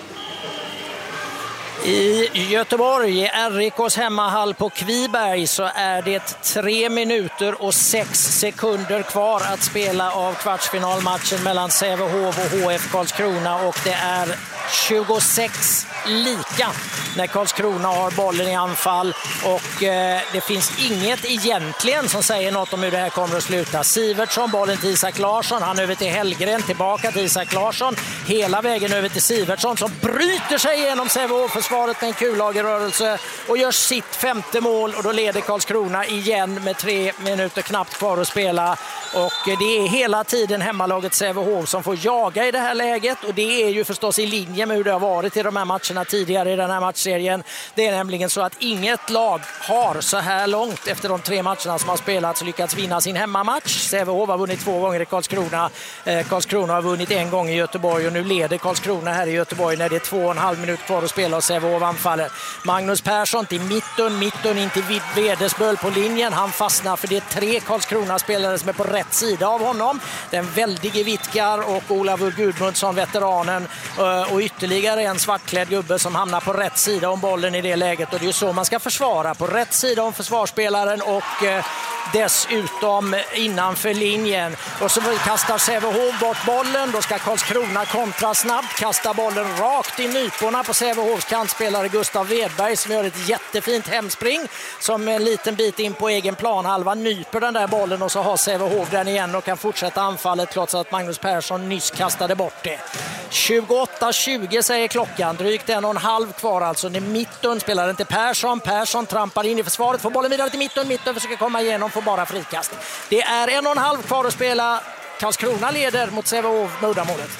Speaker 6: I Göteborg, i RIKs hemmahall på Kviberg, så är det 3 minuter och 6 sekunder kvar att spela av kvartsfinalmatchen mellan Sävehof och HF Karlskrona och det är lika när Karlskrona har bollen i anfall och det finns inget egentligen som säger något om hur det här kommer att sluta. Sivertsson, bollen till Isak Larsson, han över till Hellgren, tillbaka till Isak Larsson, hela vägen över till Sivertsson som bryter sig igenom Sävehof-försvaret med en kullagerrörelse och gör sitt 5:e mål och då leder Karlskrona igen med 3 minuter knappt kvar att spela och det är hela tiden hemmalaget Sävehof som får jaga i det här läget och det är ju förstås i linje med hur det har varit i de här matcherna tidigare i den här matchserien. Det är nämligen så att inget lag har så här långt efter de 3 matcherna som har spelats lyckats vinna sin hemmamatch. Sävehof har vunnit 2 gånger i Karlskrona. Karlskrona har vunnit 1 gång i Göteborg och nu leder Karlskrona här i Göteborg när det är 2,5 minuter kvar att spela och Sävehof anfaller. Magnus Persson till mitten in till Vedesböl på linjen. Han fastnar för det är 3 Karlskrona-spelare som är på rätt sida av honom. Den väldige Vitkar och Olavur Gudmundsson, veteranen, och ytterligare en svartklädd gubbe som hamnar på rätt sida om bollen i det läget och det är ju så man ska försvara, på rätt sida om försvarsspelaren och dessutom innanför linjen och så kastar Sävehof bort bollen, då ska Karlskrona kontra snabbt, kasta bollen rakt i nyporna på Sävehofs kantspelare Gustav Wedberg som gör ett jättefint hemspring som en liten bit in på egen planhalva nyper den där bollen och så har Sävehof den igen och kan fortsätta anfallet trots att Magnus Persson nyss kastade bort det. 28-20 säger klockan, drygt 1,5 kvar alltså. När mitten spelar inte Persson trampar in i försvaret, får bollen vidare till mitten försöker komma igenom, får bara frikast. Det är 1,5 kvar att spela. Karlskrona leder mot Sävehof med uddamålet.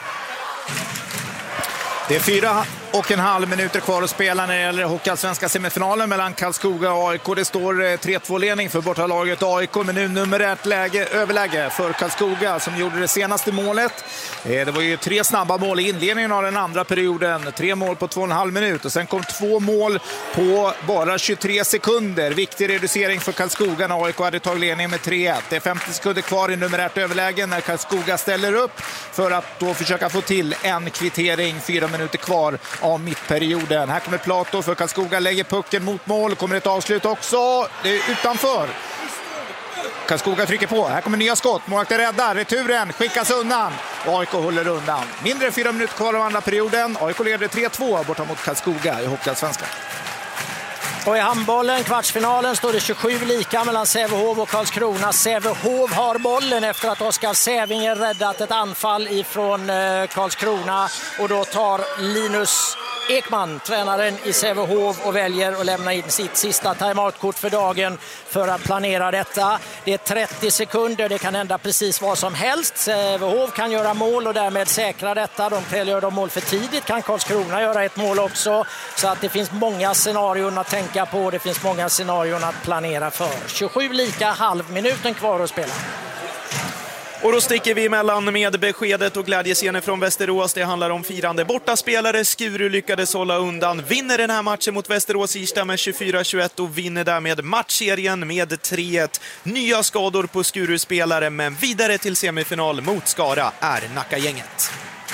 Speaker 4: Det är 4,5 minuter kvar att spela när det gäller hockeyallsvenska semifinalen mellan Karlskoga och AIK. Det står 3-2-ledning för bortalaget AIK, men nu nummer 1 överläge för Karlskoga som gjorde det senaste målet. Det var ju 3 snabba mål i inledningen av den andra perioden. 3 mål på 2,5 minuter och sen kom 2 mål på bara 23 sekunder. Viktig reducering för Karlskoga när AIK hade tagit ledningen med 3-1. Det är 50 sekunder kvar i nummer 1 överläge när Karlskoga ställer upp för att då försöka få till en kvittering. 4 minuter kvar av mittperioden. Här kommer Plato för Karlskoga, lägger pucken mot mål, kommer ett avslut också, det är utanför. Karlskoga trycker på, här kommer nya skott, målvakten räddar, returen skickas undan och AIK håller undan. Mindre än 4 minuter kvar av andra perioden, AIK leder 3-2 borta mot Karlskoga i hockeyallsvenskan.
Speaker 6: Och i handbollen, kvartsfinalen, står det 27 lika mellan Sävehof och Karlskrona. Sävehof har bollen efter att Oskar Sävinger räddat ett anfall ifrån Karlskrona. Och då tar Linus Ekman, tränaren i Sävehof, och väljer att lämna in sitt sista timeoutkort för dagen för att planera detta. Det är 30 sekunder, det kan hända precis vad som helst. Sävehof kan göra mål och därmed säkra detta. Gör de mål för tidigt kan Karlskrona göra ett mål också. Så att det finns många scenarion att tänka på, det finns många scenarion att planera för. 27 lika, halvminuten kvar att spela.
Speaker 7: Och då sticker vi emellan med beskedet och glädjescener från Västerås. Det handlar om firande bortaspelare. Skuru lyckades hålla undan, vinner den här matchen mot Västerås Irsta med 24-21 och vinner därmed matchserien med 3-1. Nya skador på Skuru-spelare, men vidare till semifinal mot Skara är Nacka-gänget.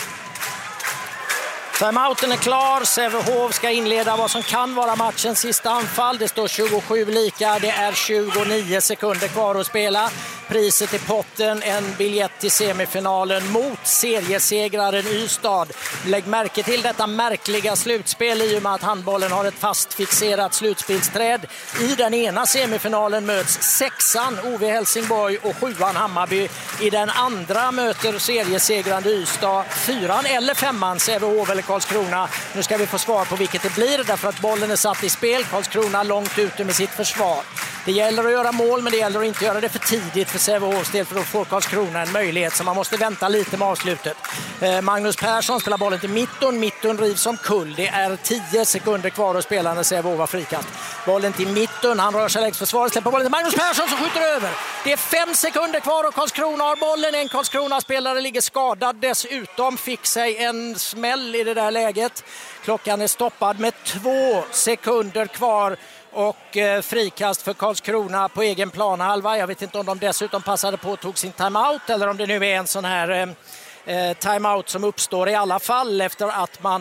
Speaker 6: Timeouten är klar. Sävehof ska inleda vad som kan vara matchens sista anfall. Det står 27 lika. Det är 29 sekunder kvar att spela. Priset i potten, en biljett till semifinalen mot seriesegraren Ystad. Lägg märke till detta märkliga slutspel i och med att handbollen har ett fastfixerat slutspelsträd. I den ena semifinalen möts 6:an OV Helsingborg och 7:an Hammarby. I den andra möter seriesegrande Ystad 4:an eller 5:an Sävehof eller Karlskrona. Nu ska vi få svar på vilket det blir därför att bollen är satt i spel. Karlskrona långt ute med sitt försvar. Det gäller att göra mål, men det gäller att inte göra det för tidigt för Sävehofs del, för då får Karlskrona en möjlighet, så man måste vänta lite med avslutet. Magnus Persson spelar bollen till mitten rivs som kull. Det är 10 sekunder kvar att spela när Sävehof har frikast. Bollen till mitten, han rör sig längs försvaret, släpper bollen till Magnus Persson som skjuter över. Det är 5 sekunder kvar och Karlskrona har bollen. En Karlskrona-spelare ligger skadad, dessutom fick sig en smäll i det där läget. Klockan är stoppad med 2 sekunder kvar. Och frikast för Karlskrona på egen planhalva. Jag vet inte om de dessutom passade på och tog sin timeout eller om det nu är en sån här timeout som uppstår i alla fall efter att man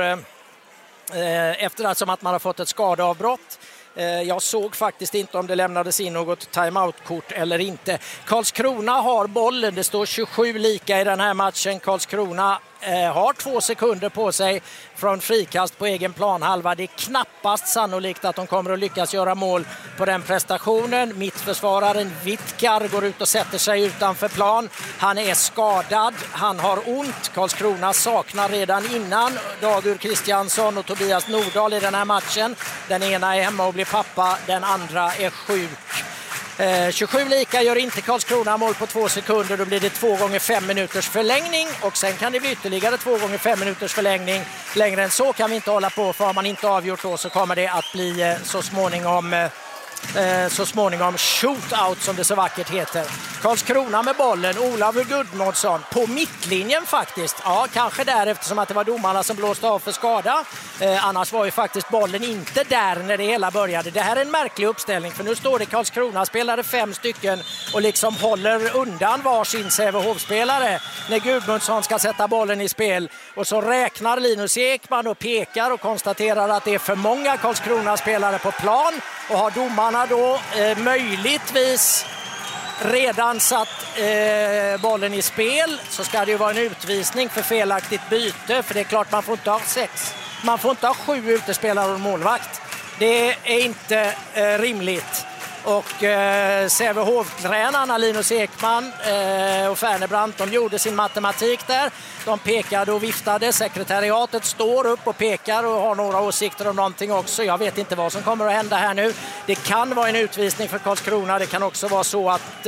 Speaker 6: har fått ett skadeavbrott. Jag såg faktiskt inte om det lämnades in något timeout-kort eller inte. Karlskrona har bollen. Det står 27 lika i den här matchen. Karlskrona har 2 sekunder på sig från frikast på egen planhalva. Det är knappast sannolikt att de kommer att lyckas göra mål på den prestationen. Mittförsvararen Wittkar går ut och sätter sig utanför plan. Han är skadad, han har ont. Karlskrona saknar redan innan Dagur Kristiansson och Tobias Nordahl i den här matchen. Den ena är hemma och blir pappa, den andra är sjuk. 27 lika gör inte Karlskrona mål på 2 sekunder. Då blir det 2 gånger 5 minuters förlängning och sen kan det bli ytterligare 2 gånger 5 minuters förlängning. Längre än så kan vi inte hålla på, för har man inte avgjort då så kommer det att bli så småningom shootout som det så vackert heter. Karlskrona med bollen, Olav Gudmundsson på mittlinjen faktiskt. Ja, kanske där eftersom att det var domarna som blåste av för skada. Annars var ju faktiskt bollen inte där när det hela började. Det här är en märklig uppställning, för nu står det Karlskrona spelare 5 stycken och liksom håller undan varsin Sävehof-spelare när Gudmundsson ska sätta bollen i spel. Och så räknar Linus Ekman och pekar och konstaterar att det är för många Karlskrona-spelare på plan, och har domarna då möjligtvis redan satt bollen i spel, så ska det ju vara en utvisning för felaktigt byte, för det är klart man får inte ha 6. Man får inte ha 7 utespelare och målvakt. Det är inte rimligt. Och Sävehof-tränarna Linus Ekman och Färnebrant, de gjorde sin matematik där. De pekade och viftade. Sekretariatet står upp och pekar och har några åsikter om någonting också. Jag vet inte vad som kommer att hända här nu. Det kan vara en utvisning för Karlskrona. Det kan också vara så att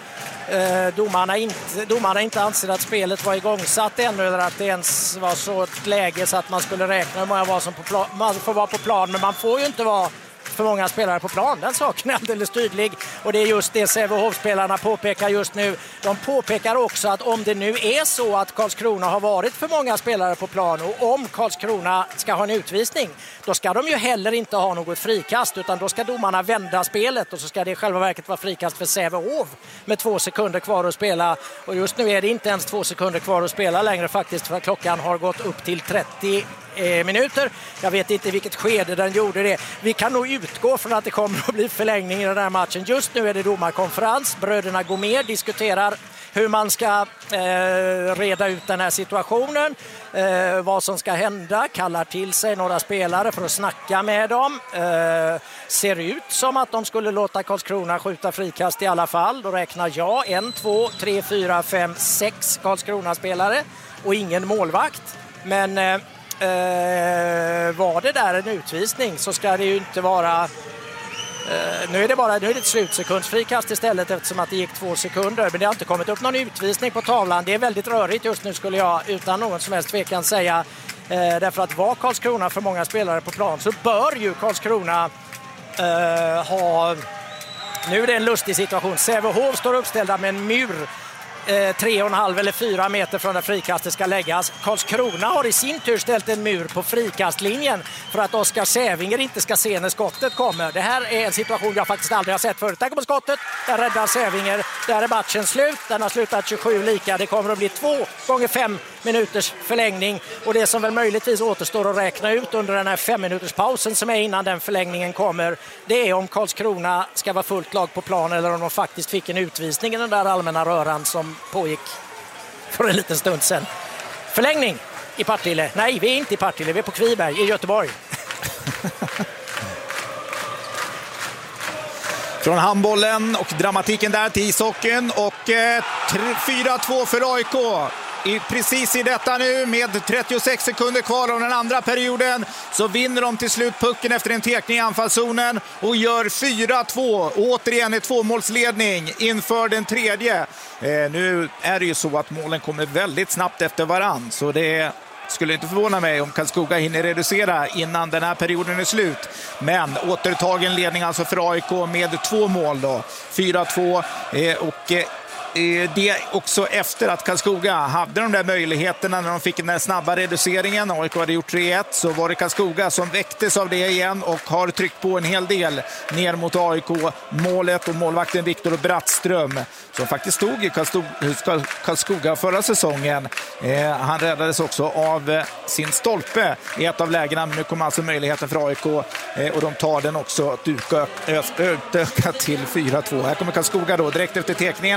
Speaker 6: domarna inte anser att spelet var igångsatt ännu, eller att det ens var så ett läge så att man skulle räkna hur många var som man får vara på plan. Men man får ju inte vara för många spelare på plan. Den saken är alldeles tydlig, och det är just det Sävehof-spelarna påpekar just nu. De påpekar också att om det nu är så att Karlskrona har varit för många spelare på plan, och om Karlskrona ska ha en utvisning, då ska de ju heller inte ha något frikast, utan då ska domarna vända spelet, och så ska det i själva verket vara frikast för Sävehof med 2 sekunder kvar att spela. Och just nu är det inte ens 2 sekunder kvar att spela längre faktiskt, för klockan har gått upp till 30 minuter. Jag vet inte i vilket skede den gjorde det. Vi kan nog utgå från att det kommer att bli förlängning i den här matchen. Just nu är det domarkonferens. Bröderna Gomér diskuterar hur man ska reda ut den här situationen. Vad som ska hända. Kallar till sig några spelare för att snacka med dem. Ser ut som att de skulle låta Karlskrona skjuta frikast i alla fall. Då räknar jag 1, 2, 3, 4, 5, 6 Karlskrona-spelare och ingen målvakt. Men var det där en utvisning så ska det ju inte vara nu är det ett slutsekundsfrikast istället, eftersom att det gick 2 sekunder, men det har inte kommit upp någon utvisning på tavlan. Det är väldigt rörigt just nu, skulle jag utan någon som helst tvekan säga, därför att var Karlskrona för många spelare på plan så bör ju Karlskrona ha. Nu är det en lustig situation. Sävehof står uppställda med en mur 3,5 eller 4 meter från där frikastet ska läggas. Karlskrona har i sin tur ställt en mur på frikastlinjen för att Oskar Sävinger inte ska se när skottet kommer. Det här är en situation jag faktiskt aldrig har sett förut. Där kommer skottet, där räddar Sävinger. Där är matchen slut. Den har slutat 27 lika. Det kommer att bli 2 gånger 5 minuters förlängning. Och det som väl möjligtvis återstår att räkna ut under den här 5 minuters pausen som är innan den förlängningen kommer, det är om Karlskrona ska vara fullt lag på plan eller om de faktiskt fick en utvisning i den där allmänna röran som pågick för en liten stund sedan. Förlängning i Partille. Nej, vi är inte i Partille, vi är på Kviberg i Göteborg.
Speaker 4: Från handbollen och dramatiken där till ishockeyn och 4-2 för AIK. Precis i detta nu med 36 sekunder kvar av den andra perioden så vinner de till slut pucken efter en tekning i anfallszonen och gör 4-2. Återigen ett 2-målsledning inför den tredje. Nu är det ju så att målen kommer väldigt snabbt efter varann, så det skulle inte förvåna mig om Karlskoga hinner reducera innan den här perioden är slut. Men återtagen ledning alltså för AIK med 2 mål då. 4-2 och det också efter att Karlskoga hade de där möjligheterna när de fick den där snabba reduceringen. AIK hade gjort 3-1, så var det Karlskoga som väcktes av det igen och har tryckt på en hel del ner mot AIK. Målet och målvakten Viktor Brattström som faktiskt stod i Karlskoga förra säsongen. Han räddades också av sin stolpe i ett av lägena, men nu kommer alltså möjligheten för AIK och de tar den också att utöka till 4-2. Här kommer Karlskoga då direkt efter tekningen, halv minut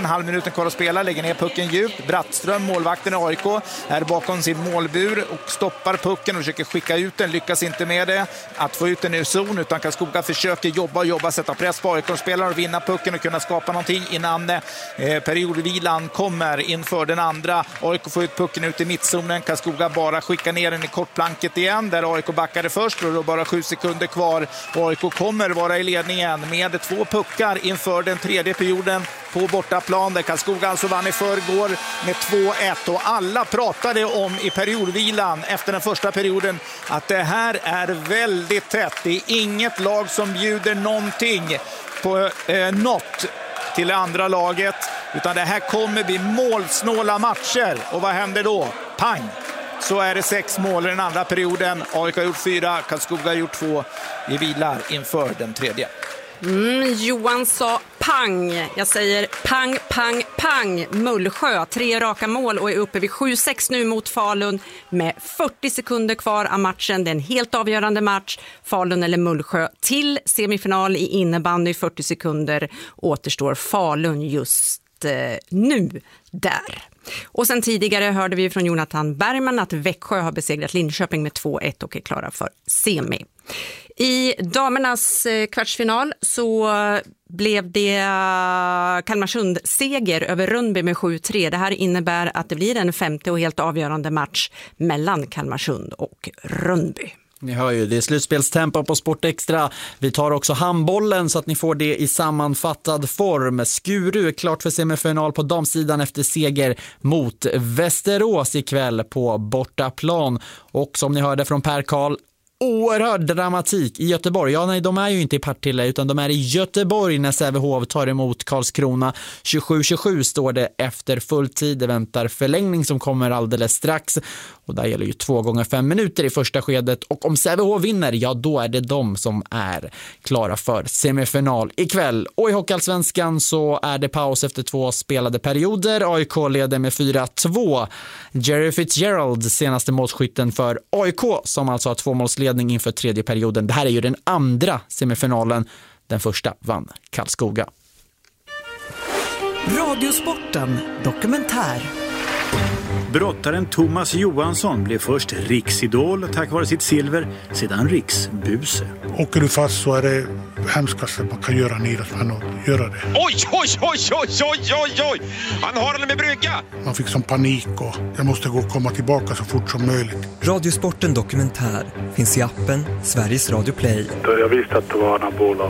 Speaker 4: minuten kvar att spela. Lägger ner pucken djupt. Brattström, målvakten i AIK, är bakom sin målbur och stoppar pucken och försöker skicka ut den. Lyckas inte med det. Att få ut den ur zon, utan Karlskoga försöker jobba, sätta press på AIK-spelare och vinna pucken och kunna skapa någonting innan periodvilan kommer inför den andra. AIK får ut pucken ut i mittzonen. Karlskoga bara skickar ner den i kortplanket igen, där AIK backade först och då bara 7 sekunder kvar. AIK kommer vara i ledningen med 2 puckar inför den tredje perioden på bortaplan, där Karlskoga alltså vann i förrgår med 2-1. Och alla pratade om i periodvilan efter den första perioden att det här är väldigt tätt. Det är inget lag som bjuder någonting på något till det andra laget, utan det här kommer bli målsnåla matcher. Och vad händer då? Pang! Så är det 6 mål i den andra perioden. AIK har gjort 4, Karlskoga har gjort 2. Vi vilar inför den tredje.
Speaker 8: Johan sa pang. Jag säger pang, pang, pang. Mullsjö, 3 raka mål och är uppe vid 7-6 nu mot Falun med 40 sekunder kvar av matchen. Det är en helt avgörande match. Falun eller Mullsjö till semifinal i innebandy. 40 sekunder återstår Falun just nu där. Och sen tidigare hörde vi från Jonathan Bergman att Växjö har besegrat Linköping med 2-1 och är klara för semi. I damernas kvartsfinal så blev det Kalmarsund-seger över Rönnby med 7-3. Det här innebär att det blir en 5:e och helt avgörande match mellan Kalmarsund och Rönnby.
Speaker 3: Ni hör ju, det är slutspelstempo på Sport Extra. Vi tar också handbollen så att ni får det i sammanfattad form. Skuru är klart för semifinal på damsidan efter seger mot Västerås ikväll på bortaplan. Och som ni hörde från Per Karl, oerhörd dramatik i Göteborg. Ja, nej, de är ju inte i Partille utan de är i Göteborg när Sävehof tar emot Karlskrona. 27-27 står det efter fulltid. Det väntar förlängning som kommer alldeles strax. Och där gäller ju 2 gånger 5 minuter i första skedet. Och om Sävehof vinner, ja då är det de som är klara för semifinal ikväll. Och i Hockeyallsvenskan så är det paus efter 2 spelade perioder. AIK leder med 4-2. Jerry Fitzgerald, senaste målskytten för AIK, som alltså har 2-målsledning inför tredje perioden. Det här är ju den andra semifinalen. Den första vann Karlskoga.
Speaker 11: Radiosporten dokumentär.
Speaker 14: Brottaren Thomas Johansson blev först riksidol tack vare sitt silver, sedan riksbuse.
Speaker 15: Åker du fast så är det hemskaste man kan göra, en idrottsman att göra det.
Speaker 16: Oj! Han har den med brygga!
Speaker 15: Man fick som panik och jag måste gå och komma tillbaka så fort som möjligt.
Speaker 17: Radiosporten dokumentär finns i appen Sveriges Radio Play.
Speaker 15: Jag visste att det var anabola.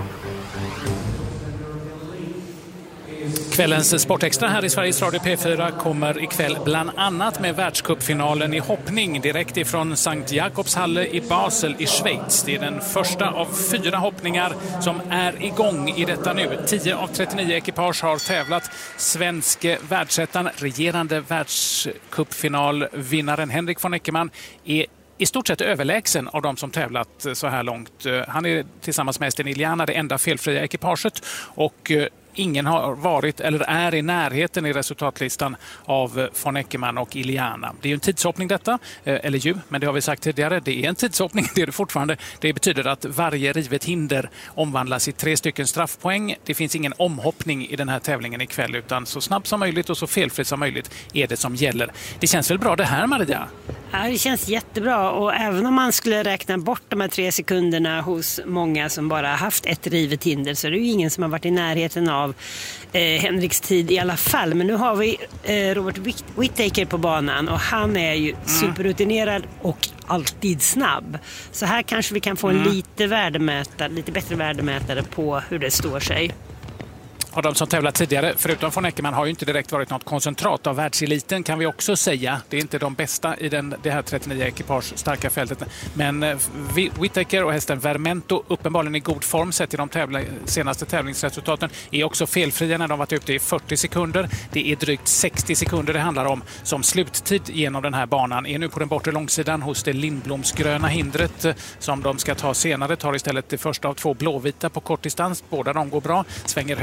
Speaker 12: Kvällens Sportextra här i Sveriges Radio P4 kommer ikväll bland annat med världscupfinalen i hoppning direkt ifrån Sankt Jakobshalle i Basel i Schweiz. Det är den första av 4 hoppningar som är igång i detta nu. 10 av 39 ekipage har tävlat. Svenske världsettan, regerande världscupfinalvinnaren Henrik von Eckermann är i stort sett överlägsen av de som tävlat så här långt. Han är tillsammans med Sten Iliana det enda felfria ekipaget och ingen har varit eller är i närheten i resultatlistan av von Eckermann och Iliana. Det är ju en tidshoppning detta, eller ju, men det har vi sagt tidigare. Det är en tidshoppning, det är det fortfarande. Det betyder att varje rivet hinder omvandlas i 3 stycken straffpoäng. Det finns ingen omhoppning i den här tävlingen ikväll, utan så snabbt som möjligt och så felfritt som möjligt är det som gäller. Det känns väl bra det här, Maria?
Speaker 13: Ja, det känns jättebra, och även om man skulle räkna bort de här 3 sekunderna hos många som bara haft ett rivet hinder, så är det ju ingen som har varit i närheten av Henriks tid i alla fall. Men nu har vi Robert Whittaker på banan, och han är ju superrutinerad och alltid snabb. Så här kanske vi kan få en lite bättre värdemätare på hur det står sig.
Speaker 12: Och de som tävlat tidigare, förutom von Eckermann, har ju inte direkt varit något koncentrat av världseliten, kan vi också säga. Det är inte de bästa i det här 39 ekipage starka fältet. Men Whittaker och hästen Vermento, uppenbarligen i god form sett i de senaste tävlingsresultaten, är också felfria när de varit ute i 40 sekunder. Det är drygt 60 sekunder det handlar om som sluttid genom den här banan. Är nu på den bortre långsidan hos det Lindblomsgröna hindret som de ska ta senare. Tar istället det första av 2 blåvita på kort distans. Båda de går bra. Svänger höger.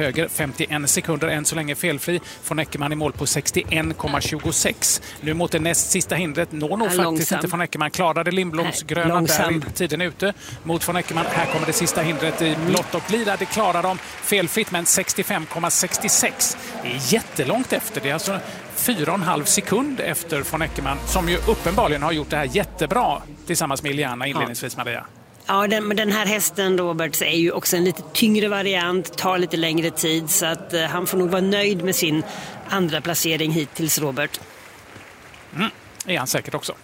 Speaker 12: 51 sekunder, än så länge felfri. Von Eckermann i mål på 61,26. Nu mot det näst sista hindret når nog faktiskt inte von Eckermann. Klarade Lindbloms gröna där, tiden ute mot von Eckermann. Här kommer det sista hindret i blått och glida. Det klarar de felfritt, men 65,66. Det är jättelångt efter. Det är alltså 4,5 sekund efter von Eckermann, som ju uppenbarligen har gjort det här jättebra tillsammans med Iliana inledningsvis, Maria.
Speaker 13: Ja, den här hästen, Roberts, är ju också en lite tyngre variant, tar lite längre tid, så att han får nog vara nöjd med sin andra placering hittills, Robert.
Speaker 12: Är han säkert också.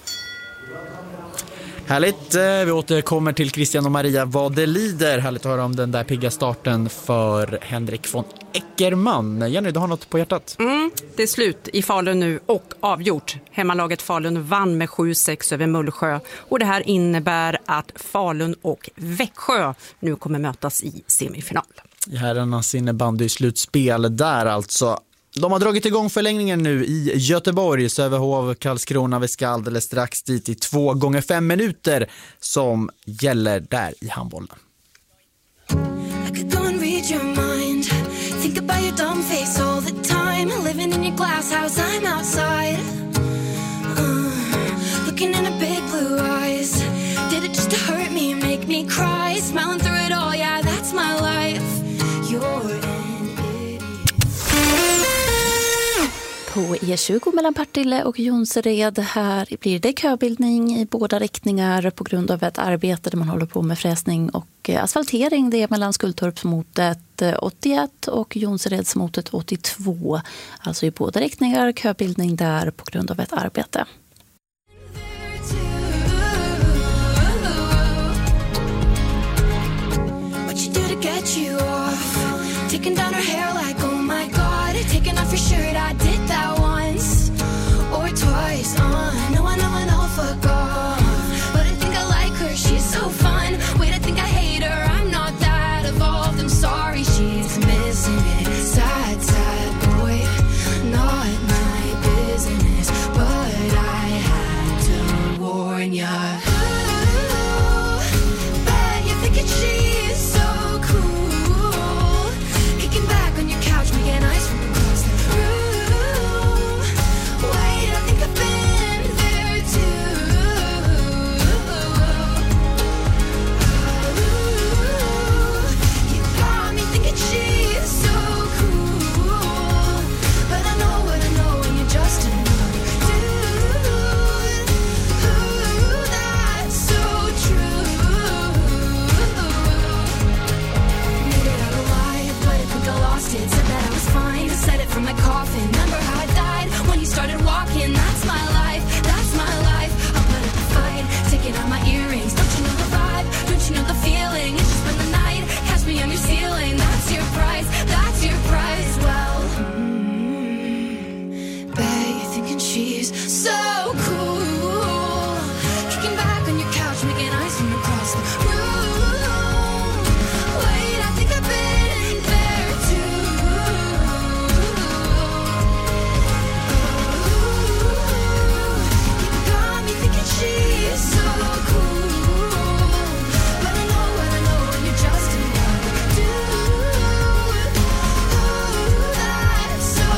Speaker 3: Härligt, vi återkommer till Christian och Maria vad det lider. Härligt att höra om den där pigga starten för Henrik von Eckermann. Jenny, du har något på hjärtat?
Speaker 8: Det är slut i Falun nu och avgjort. Hemmalaget Falun vann med 7-6 över Mullsjö. Och det här innebär att Falun och Växjö nu kommer mötas i semifinal.
Speaker 3: I herrarnas innebandy slutspel där alltså. De har dragit igång förlängningen nu i Göteborg. Sävehof, Karlskrona, vi ska alldeles strax dit i 2 gånger 5 minuter som gäller där i handbollen.
Speaker 16: På E20 mellan Partille och Jonsered, här blir det köbildning i båda riktningar på grund av ett arbete där man håller på med fräsning och asfaltering. Det är mellan Skultorpsmotet 81 och Jonseredsmotet 82. Alltså i båda riktningar köbildning där på grund av ett arbete.
Speaker 18: Taking down her hair like, oh my God. Taking off your shirt, I did that once or twice. No, I know, fuck off. But I think I like her, she's so fun. Wait, I think I hate her, I'm not that evolved. I'm sorry, she's missing it. Sad, sad boy, not my business. But I had to warn ya. Ooh, bet you're thinking she's so cool. Back on your couch, making ice from across the room. Wait, I think I've been there too. You got me thinking she's so cool. But I know what I know, and you're just another dude. That's so true. Made it out alive, but I think I lost it. Said that I was fine, said it from my coffin. Remember how I died when you started walking? That's my life, that's my life. I'll put up a fight, taking out my earrings. Don't you know the vibe? Don't you know the feeling? It's just been the night, catch me on your ceiling. That's your price, that's your price. Well, bet you're thinking she's so cool. Kicking back on your couch, making ice from across the room. Wait, I think I've been there too. You got me thinking she's so cool. But I know what I know, and you're just another dude. That's so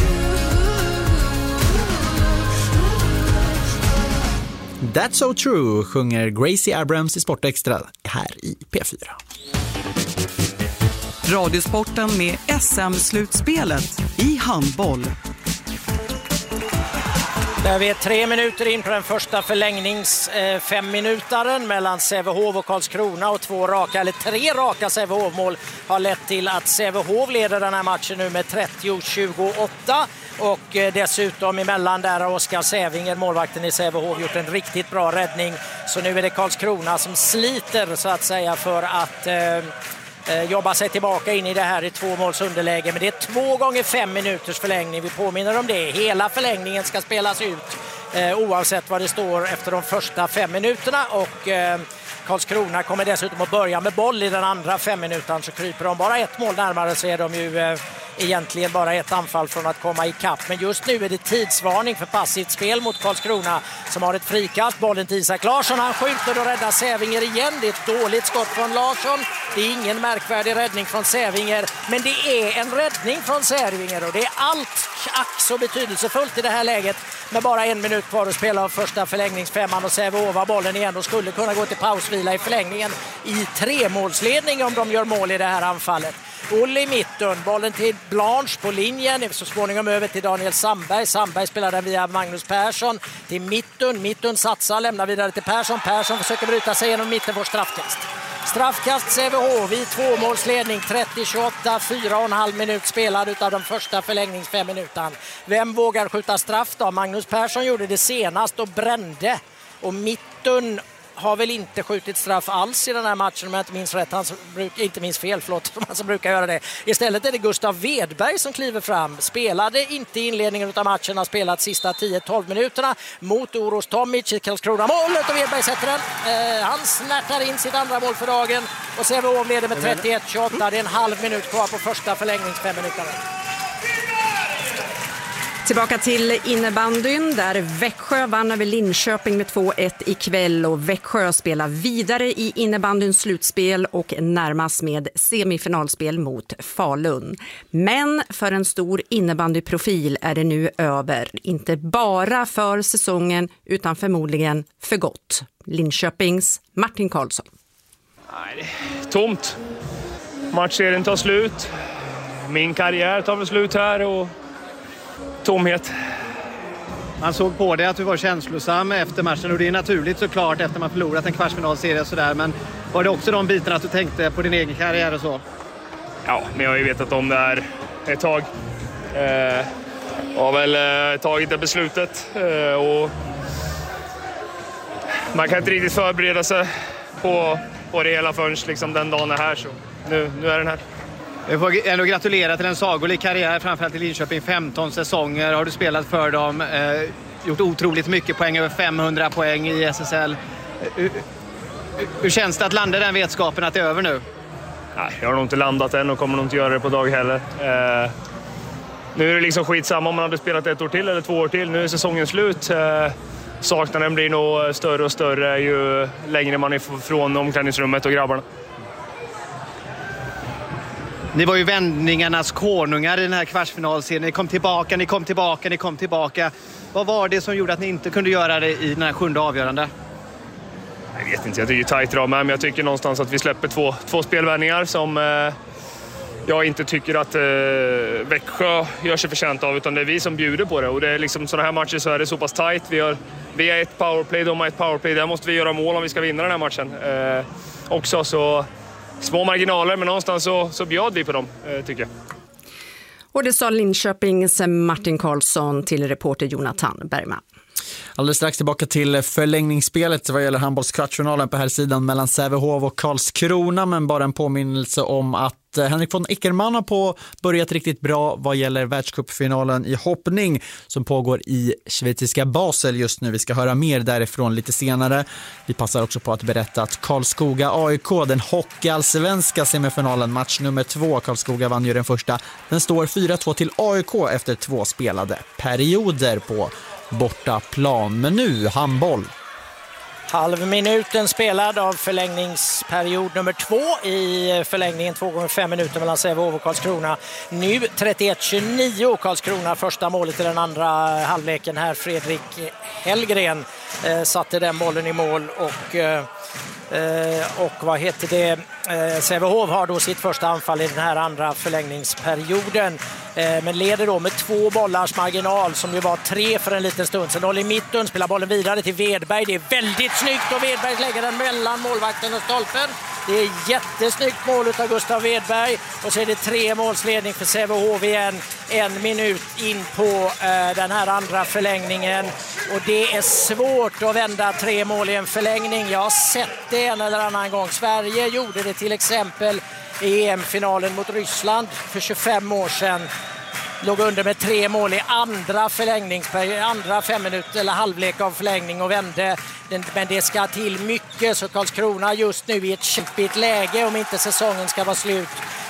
Speaker 18: true.
Speaker 3: That's so true, sjunger Gracie Abrams i Sportextra här i P4.
Speaker 11: Radiosporten med SM-slutspelet i handboll.
Speaker 6: Där vi är 3 minuter in på den första förlängnings 5-minutaren mellan Sävehof och Karlskrona, och 3 raka Sävehof-mål har lett till att Sävehof leder den här matchen nu med 30-28. Och dessutom emellan där har Oskar Sävingen, målvakten i Sävehof, gjort en riktigt bra räddning. Så nu är det Karlskrona som sliter så att säga för att jobba sig tillbaka in i det här i 2 måls underläge. Men det är 2 gånger 5 minuters förlängning. Vi påminner om det. Hela förlängningen ska spelas ut oavsett vad det står efter de första 5 minuterna. Och Karlskrona kommer dessutom att börja med boll i den andra 5 minuterna, så kryper de bara 1 mål närmare, så är de ju egentligen bara ett anfall från att komma i kapp. Men just nu är det tidsvarning för passivt spel mot Karlskrona som har ett frikast. Bollen till Isak Larsson, han skjuter och räddar Sävinger igen. Det är ett dåligt skott från Larsson. Det är ingen märkvärdig räddning från Sävinger, men det är en räddning från Sävinger och det är allt så betydelsefullt i det här läget med bara 1 minut kvar att spela av första förlängningsfemman och Sävehof har bollen igen och skulle kunna gå till pausvila i förlängningen i 3-målsledning om de gör mål i det här anfallet. Olle i mitten, bollen till Blanche på linjen, så småningom över till Daniel Sandberg. Sandberg spelar den via Magnus Persson till mitten. Mitten satsar, lämnar vidare till Persson. Persson försöker bryta sig genom mitten för straffkast. Straffkast Sävehof i 2-målsledning, 30-28, 4,5 minut spelad utav de första förlängning 5 minuter. Vem vågar skjuta straff då? Magnus Persson gjorde det senast och brände. Och mitten har väl inte skjutit straff alls i den här matchen om jag inte minns rätt. Inte minns fel, förlåt, han som brukar göra det. Istället är det Gustav Wedberg som kliver fram. Spelade inte i inledningen av matchen, har spelat sista 10-12 minuterna mot Oros Tomic i Karlskrona. Målet och Wedberg sätter den. Han snärtar in sitt andra mål för dagen och Sävehof leder med 31-28. Det är en halv minut kvar på första förlängnings 5 minuter.
Speaker 8: Tillbaka till innebandyn där Växjö vann över Linköping med 2-1 ikväll och Växjö spelar vidare i innebandyns slutspel och närmast med semifinalspel mot Falun. Men för en stor innebandyprofil är det nu över, inte bara för säsongen utan förmodligen för gott. Linköpings Martin Karlsson.
Speaker 19: Nej, tomt. Matchserien tar slut. Min karriär tar väl slut här och tomhet.
Speaker 5: Man såg på det att du var känslosam efter matchen och det är naturligt såklart efter man förlorat en kvartsfinalserie sådär, men var det också de bitarna att du tänkte på din egen karriär och så?
Speaker 19: Ja, men jag har ju vetat om det här ett tag. Har väl tagit det beslutet och man kan inte riktigt förbereda sig på det hela förrän liksom den dagen är här, så nu är den här.
Speaker 5: Jag får ändå gratulera till en sagolik karriär, framförallt i Linköping. 15 säsonger har du spelat för dem, gjort otroligt mycket poäng, över 500 poäng i SSL. Hur känns det att landa den vetskapen att det är över nu?
Speaker 19: Nej, jag har nog inte landat än och kommer nog inte göra det på dag heller. Nu är det liksom skitsamma om man hade spelat 1 år till eller 2 år till. Nu är säsongen slut. Saknaden blir nog större och större ju längre man är från omklädningsrummet och grabbarna.
Speaker 5: Ni var ju vändningarnas konungar i den här kvartsfinalserien. Ni kom tillbaka. Vad var det som gjorde att ni inte kunde göra det i den här 7:e avgörande?
Speaker 19: Jag vet inte, jag tycker tajt ram, men jag tycker någonstans att vi släpper två spelvändningar som jag inte tycker att Växjö gör sig förtjänt av, utan det är vi som bjuder på det. Och det är liksom sådana här matcher så är det så pass tajt. Vi har ett powerplay, de har ett powerplay. Där måste vi göra mål om vi ska vinna den här matchen. Också så små marginaler, men någonstans så bjöd vi på dem, tycker jag.
Speaker 8: Och det sa Linköpings Martin Karlsson till reporter Jonathan Bergman.
Speaker 3: Alldeles strax tillbaka till förlängningsspelet vad gäller handbollskvartsfinalen på här sidan mellan Sävehof och Karlskrona, men bara en påminnelse om att Henrik von Eckermann har börjat riktigt bra vad gäller världscupfinalen i hoppning som pågår i schweiziska Basel just nu. Vi ska höra mer därifrån lite senare. Vi passar också på att berätta att Karlskoga AIK, den hockeyallsvenska semifinalen, match nummer 2. Karlskoga vann ju den första. Den står 4-2 till AIK efter 2 spelade perioder på bortaplan. Men nu handboll.
Speaker 6: Halvminuten spelad av förlängningsperiod nummer 2 i förlängningen 2 gånger 5 minuter mellan Sävehof och Karlskrona. Nu 31-29 Karlskrona, första målet i den andra halvleken här. Fredrik Hellgren satte den bollen i mål och vad heter det? Sävehof har då sitt första anfall i den här andra förlängningsperioden. Men leder då med 2 bollars marginal som ju var 3 för en liten stund. Sen håller i mitten, spelar bollen vidare till Wedberg. Det är väldigt snyggt och Wedberg lägger den mellan målvakten och stolpen. Det är jättesnyggt mål av Gustav Wedberg. Och så är det 3 målsledning för Sävehof igen. 1 minut in på den här andra förlängningen. Och det är svårt att vända 3 mål i en förlängning. Jag har sett det en eller annan gång. Sverige gjorde det till exempel i EM-finalen mot Ryssland för 25 år sedan. Låg under med 3 mål i andra 5 minuter eller halvlek av förlängning och vände. Men det ska till mycket, så Karlskrona just nu i ett kämpigt läge om inte säsongen ska vara slut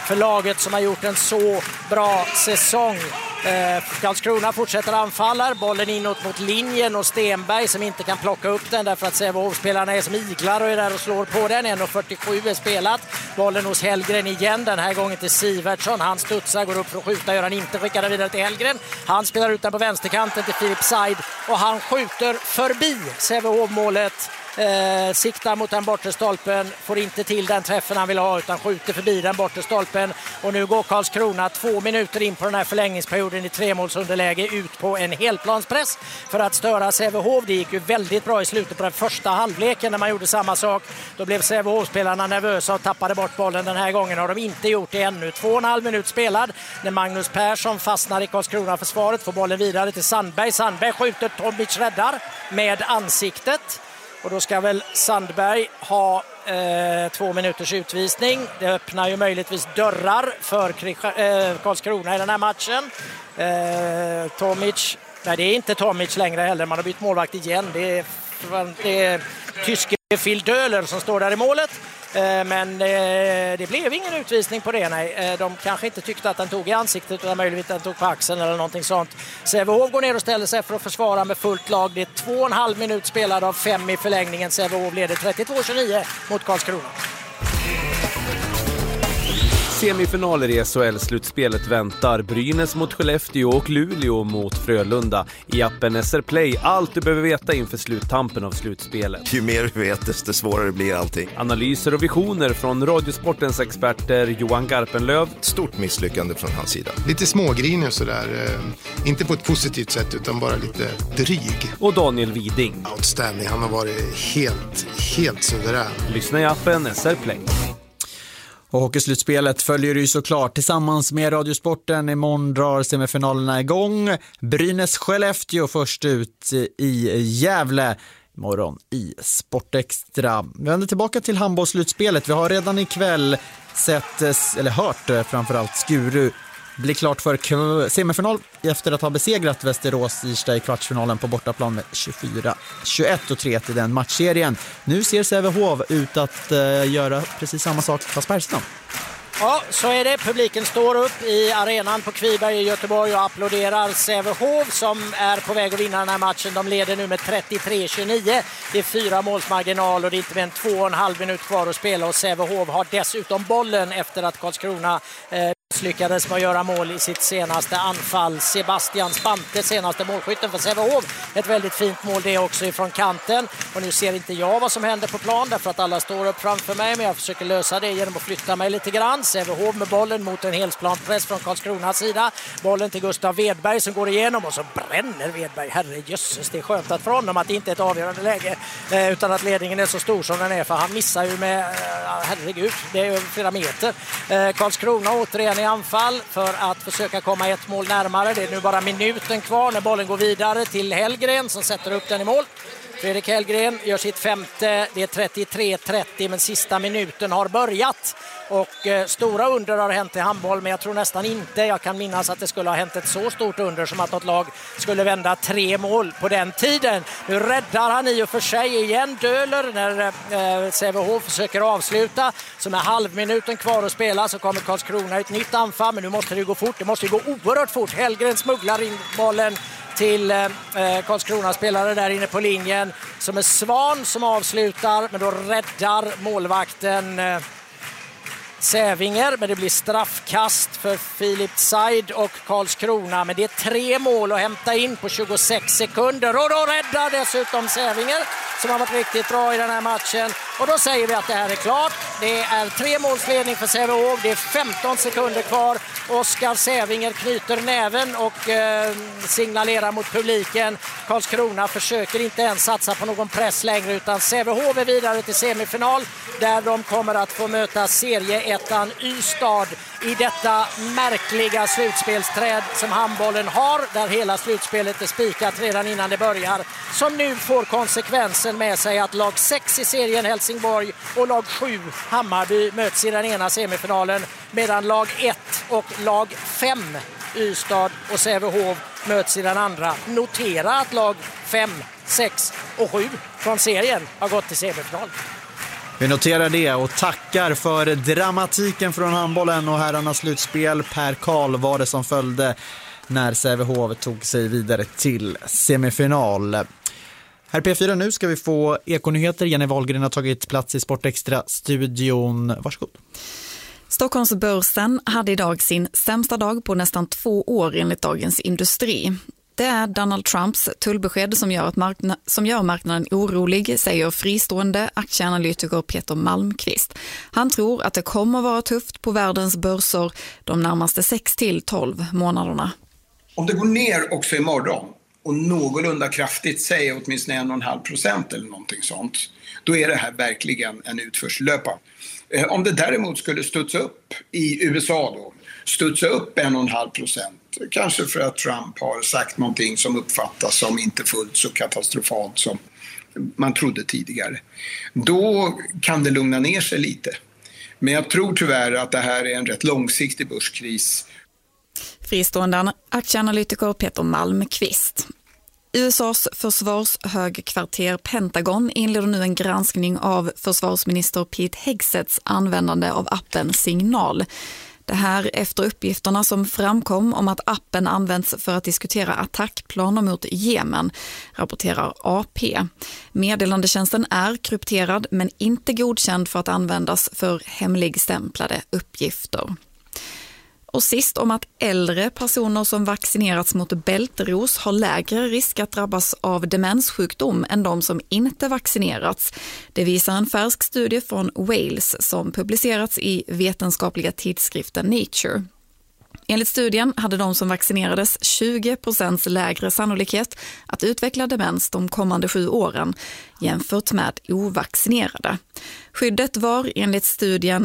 Speaker 6: för laget som har gjort en så bra säsong. Karlskrona fortsätter anfalla, bollen inåt mot linjen och Stenberg som inte kan plocka upp den därför att Sävehof-spelarna är som iglar och är där och slår på den. 1:47 är spelat. Bollen hos Hellgren igen, den här gången till Sivertsson. Han studsar, går upp för att skjuta, gör han inte, skickar den vidare till Hellgren. Han spelar ut den på vänsterkanten till Filip Said och han skjuter förbi Sävehof-målet. Siktar mot den bortre stolpen, får inte till den träffen han vill ha utan skjuter förbi den bortre stolpen. Och nu går Karlskrona 2 minuter in på den här förlängningsperioden i 3-målsunderläge ut på en helplanspress för att störa Sävehof. Det gick ju väldigt bra i slutet på den första halvleken när man gjorde samma sak. Då blev Sävehof-spelarna nervösa och tappade bort bollen. Den här gången har de inte gjort det ännu. 2,5 minut spelad när Magnus Persson fastnar i Karlskrona-försvaret, får bollen vidare till Sandberg. Sandberg skjuter, Tomic räddar med ansiktet. Och då ska väl Sandberg ha 2 minuters utvisning. Det öppnar ju möjligtvis dörrar för Karlskrona i den här matchen. Tomic, nej det är inte Tomic längre heller, man har bytt målvakt igen. Det är tyske Phil Döhler som står där i målet. Men det blev ingen utvisning på det, nej. De kanske inte tyckte att han tog i ansiktet utan möjligtvis att han tog på axeln eller någonting sånt. Sävehof går ner och ställer sig för att försvara med fullt lag. Det är 2,5 minut spelad av 5 i förlängningen. Sävehof leder 32-29 mot Karlskrona.
Speaker 20: Semifinaler i SHL-slutspelet väntar. Brynäs mot Skellefteå och Luleå mot Frölunda. I appen SR Play, allt du behöver veta inför sluttampen av slutspelet.
Speaker 21: Ju mer du vet, desto svårare blir allting.
Speaker 20: Analyser och visioner från Radiosportens experter Johan Garpenlöv.
Speaker 21: Stort misslyckande från hans sida.
Speaker 22: Lite smågrinig och sådär. Inte på ett positivt sätt utan bara lite dryg.
Speaker 20: Och Daniel Widing.
Speaker 22: Outstanding, han har varit helt suverän.
Speaker 20: Lyssna i appen SR Play.
Speaker 3: Och hockeyslutspelet följer ju såklart tillsammans med Radiosporten. Imorgon drar semifinalerna igång. Brynäs-Skellefteå först ut i Gävle. Imorgon i Sportextra. Vi vänder tillbaka till handbollsslutspelet. Vi har redan ikväll hört framförallt Skuru blir klart för semifinal efter att ha besegrat Västerås Irsta i kvartsfinalen på bortaplan med 24-21 och 3 i den matchserien. Nu ser Sävehof ut att göra precis samma sak fast på Bergstrand.
Speaker 6: Ja, så är det. Publiken står upp i arenan på Kviberg i Göteborg och applåderar Sävehof som är på väg att vinna den här matchen. De leder nu med 33-29. Det är 4 målsmarginal och det är inte mer än 2,5 minut kvar att spela. Och Sävehof har dessutom bollen efter att Karlskrona lyckades med att göra mål i sitt senaste anfall. Sebastian Spante, senaste målskytten för Sävehof. Ett väldigt fint mål det också ifrån kanten. Och nu ser inte jag vad som händer på plan därför att alla står upp framför mig. Men jag försöker lösa det genom att flytta mig lite grann. Sävehof med bollen mot en helsplanpress från Karlskronas sida. Bollen till Gustav Wedberg som går igenom och så bränner Wedberg. Herrejösses, det är skönt att för honom att det inte är ett avgörande läge utan att ledningen är så stor som den är, för han missar ju med, herregud, det är flera meter. Karlskrona återigen i anfall för att försöka komma ett mål närmare. Det är nu bara minuten kvar när bollen går vidare till Hellgren som sätter upp den i mål. Fredrik Hellgren gör sitt femte, det är 33-30 men sista minuten har börjat. Och stora under har hänt i handboll, men jag tror nästan inte jag kan minnas att det skulle ha hänt ett så stort under som att något lag skulle vända 3 mål på den tiden. Nu räddar han i och för sig igen Döhler när Sävehof försöker avsluta. Så med halvminuten kvar att spela så kommer Karlskrona ett nytt anfall, men nu måste det gå fort, det måste gå oerhört fort. Hellgren smugglar in bollen till Karlskrona spelare där inne på linjen som är Svan som avslutar, men då räddar målvakten Sävinger, men det blir straffkast för Filip Said och Karlskrona, men det är 3 mål att hämta in på 26 sekunder och då räddar dessutom Sävinger som har varit riktigt bra i den här matchen, och då säger vi att det här är klart. Det är 3 målsledning för Sävehof, det är 15 sekunder kvar. Oskar Sävinger knyter näven och signalerar mot publiken. Karlskrona försöker inte ens satsa på någon press längre, utan Sävehof är vidare till semifinal där de kommer att få möta serieettan Ystad i detta märkliga slutspelsträd som handbollen har, där hela slutspelet är spikat redan innan det börjar, som nu får konsekvensen med sig att lag 6 i serien Helsingborg och lag 7 Hammarby möts i den ena semifinalen, medan lag 1 och lag 5 Ystad och Sävehof möts i den andra. Notera att lag 5, 6 och 7 från serien har gått till semifinal.
Speaker 3: Vi noterar det och tackar för dramatiken från handbollen och herrarnas slutspel. Per Karl var det som följde när Sävehof tog sig vidare till semifinal. Här P4 nu ska vi få Ekonyheter. Jenny Wahlgren har tagit plats i Sportextra-studion. Varsågod.
Speaker 1: Stockholmsbörsen hade idag sin sämsta dag på nästan 2 år enligt Dagens Industri. Det är Donald Trumps tullbesked som gör marknaden orolig, säger fristående aktieanalytiker Peter Malmqvist. Han tror att det kommer vara tufft på världens börser de närmaste 6-12 månaderna.
Speaker 2: Om det går ner också imorgon och någorlunda kraftigt, säger åtminstone 1,5% eller någonting sånt, då är det här verkligen en utförslöpa. Om det däremot skulle studsa upp i USA då, studsa upp 1,5%, kanske för att Trump har sagt någonting som uppfattas som inte fullt så katastrofalt som man trodde tidigare, då kan det lugna ner sig lite. Men jag tror tyvärr att det här är en rätt långsiktig börskris.
Speaker 1: Fristående aktieanalytiker Peter Malmqvist. USAs försvarshögkvarter Pentagon inleder nu en granskning av försvarsminister Pete Hegseths användande av appen Signal. Det här efter uppgifterna som framkom om att appen används för att diskutera attackplaner mot Jemen, rapporterar AP. Meddelandetjänsten är krypterad men inte godkänd för att användas för hemligstämplade uppgifter. Och sist om att äldre personer som vaccinerats mot bältros har lägre risk att drabbas av demenssjukdom än de som inte vaccinerats. Det visar en färsk studie från Wales som publicerats i vetenskapliga tidskriften Nature. Enligt studien hade de som vaccinerades 20% lägre sannolikhet att utveckla demens de kommande 7 åren jämfört med ovaccinerade. Skyddet var enligt studien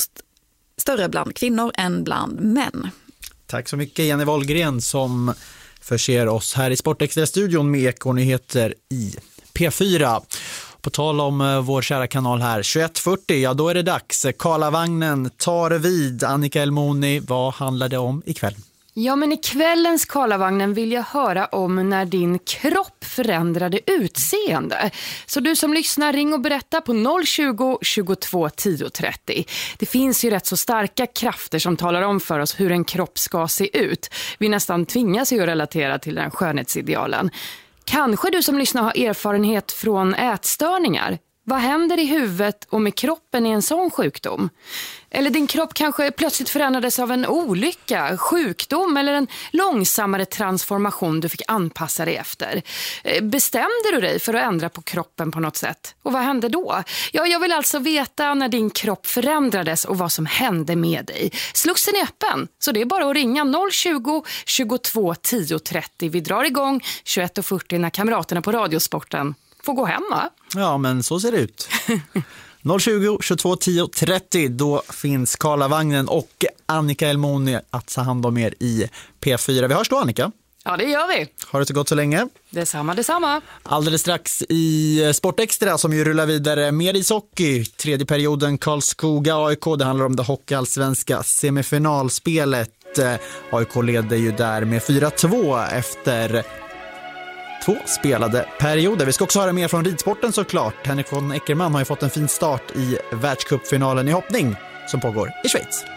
Speaker 1: större bland kvinnor än bland män.
Speaker 3: Tack så mycket Jenny Wahlgren som förser oss här i Sportextra-studion med Ekonyheter i P4. På tal om vår kära kanal här, 21.40, ja då är det dags. Karlavagnen tar vid. Annika Elmoni, vad handlar det om ikväll?
Speaker 23: Ja, men i kvällens Karlavagnen vill jag höra om när din kropp förändrade utseende. Så du som lyssnar, ring och berätta på 020 22 10 30. Det finns ju rätt så starka krafter som talar om för oss hur en kropp ska se ut. Vi nästan tvingas ju att relatera till den skönhetsidealen. Kanske du som lyssnar har erfarenhet från ätstörningar. Vad händer i huvudet och med kroppen i en sån sjukdom? Eller din kropp kanske plötsligt förändrades av en olycka, sjukdom eller en långsammare transformation du fick anpassa dig efter. Bestämde du dig för att ändra på kroppen på något sätt? Och vad hände då? Ja, jag vill alltså veta när din kropp förändrades och vad som hände med dig. Slussen är öppen, så det är bara att ringa 020 22 10 30. Vi drar igång 21.40 när kamraterna på Radiosporten får gå hem, va?
Speaker 3: Ja, men så ser det ut. 020 22 10 30, då finns Karlavagnen och Annika Elmoni att ta hand om er i P4. Vi hörs då, Annika.
Speaker 23: Ja, det gör vi.
Speaker 3: Har det så gott så länge.
Speaker 23: Detsamma.
Speaker 3: Alldeles strax i Sportextra som ju rullar vidare med ishockey. Tredje perioden Karlskoga AIK. Det handlar om det hockeyallsvenska semifinalspelet. AIK leder ju där med 4-2 efter 2 spelade perioder. Vi ska också höra mer från ridsporten såklart. Henrik von Eckermann har ju fått en fin start i världscupfinalen i hoppning som pågår i Schweiz.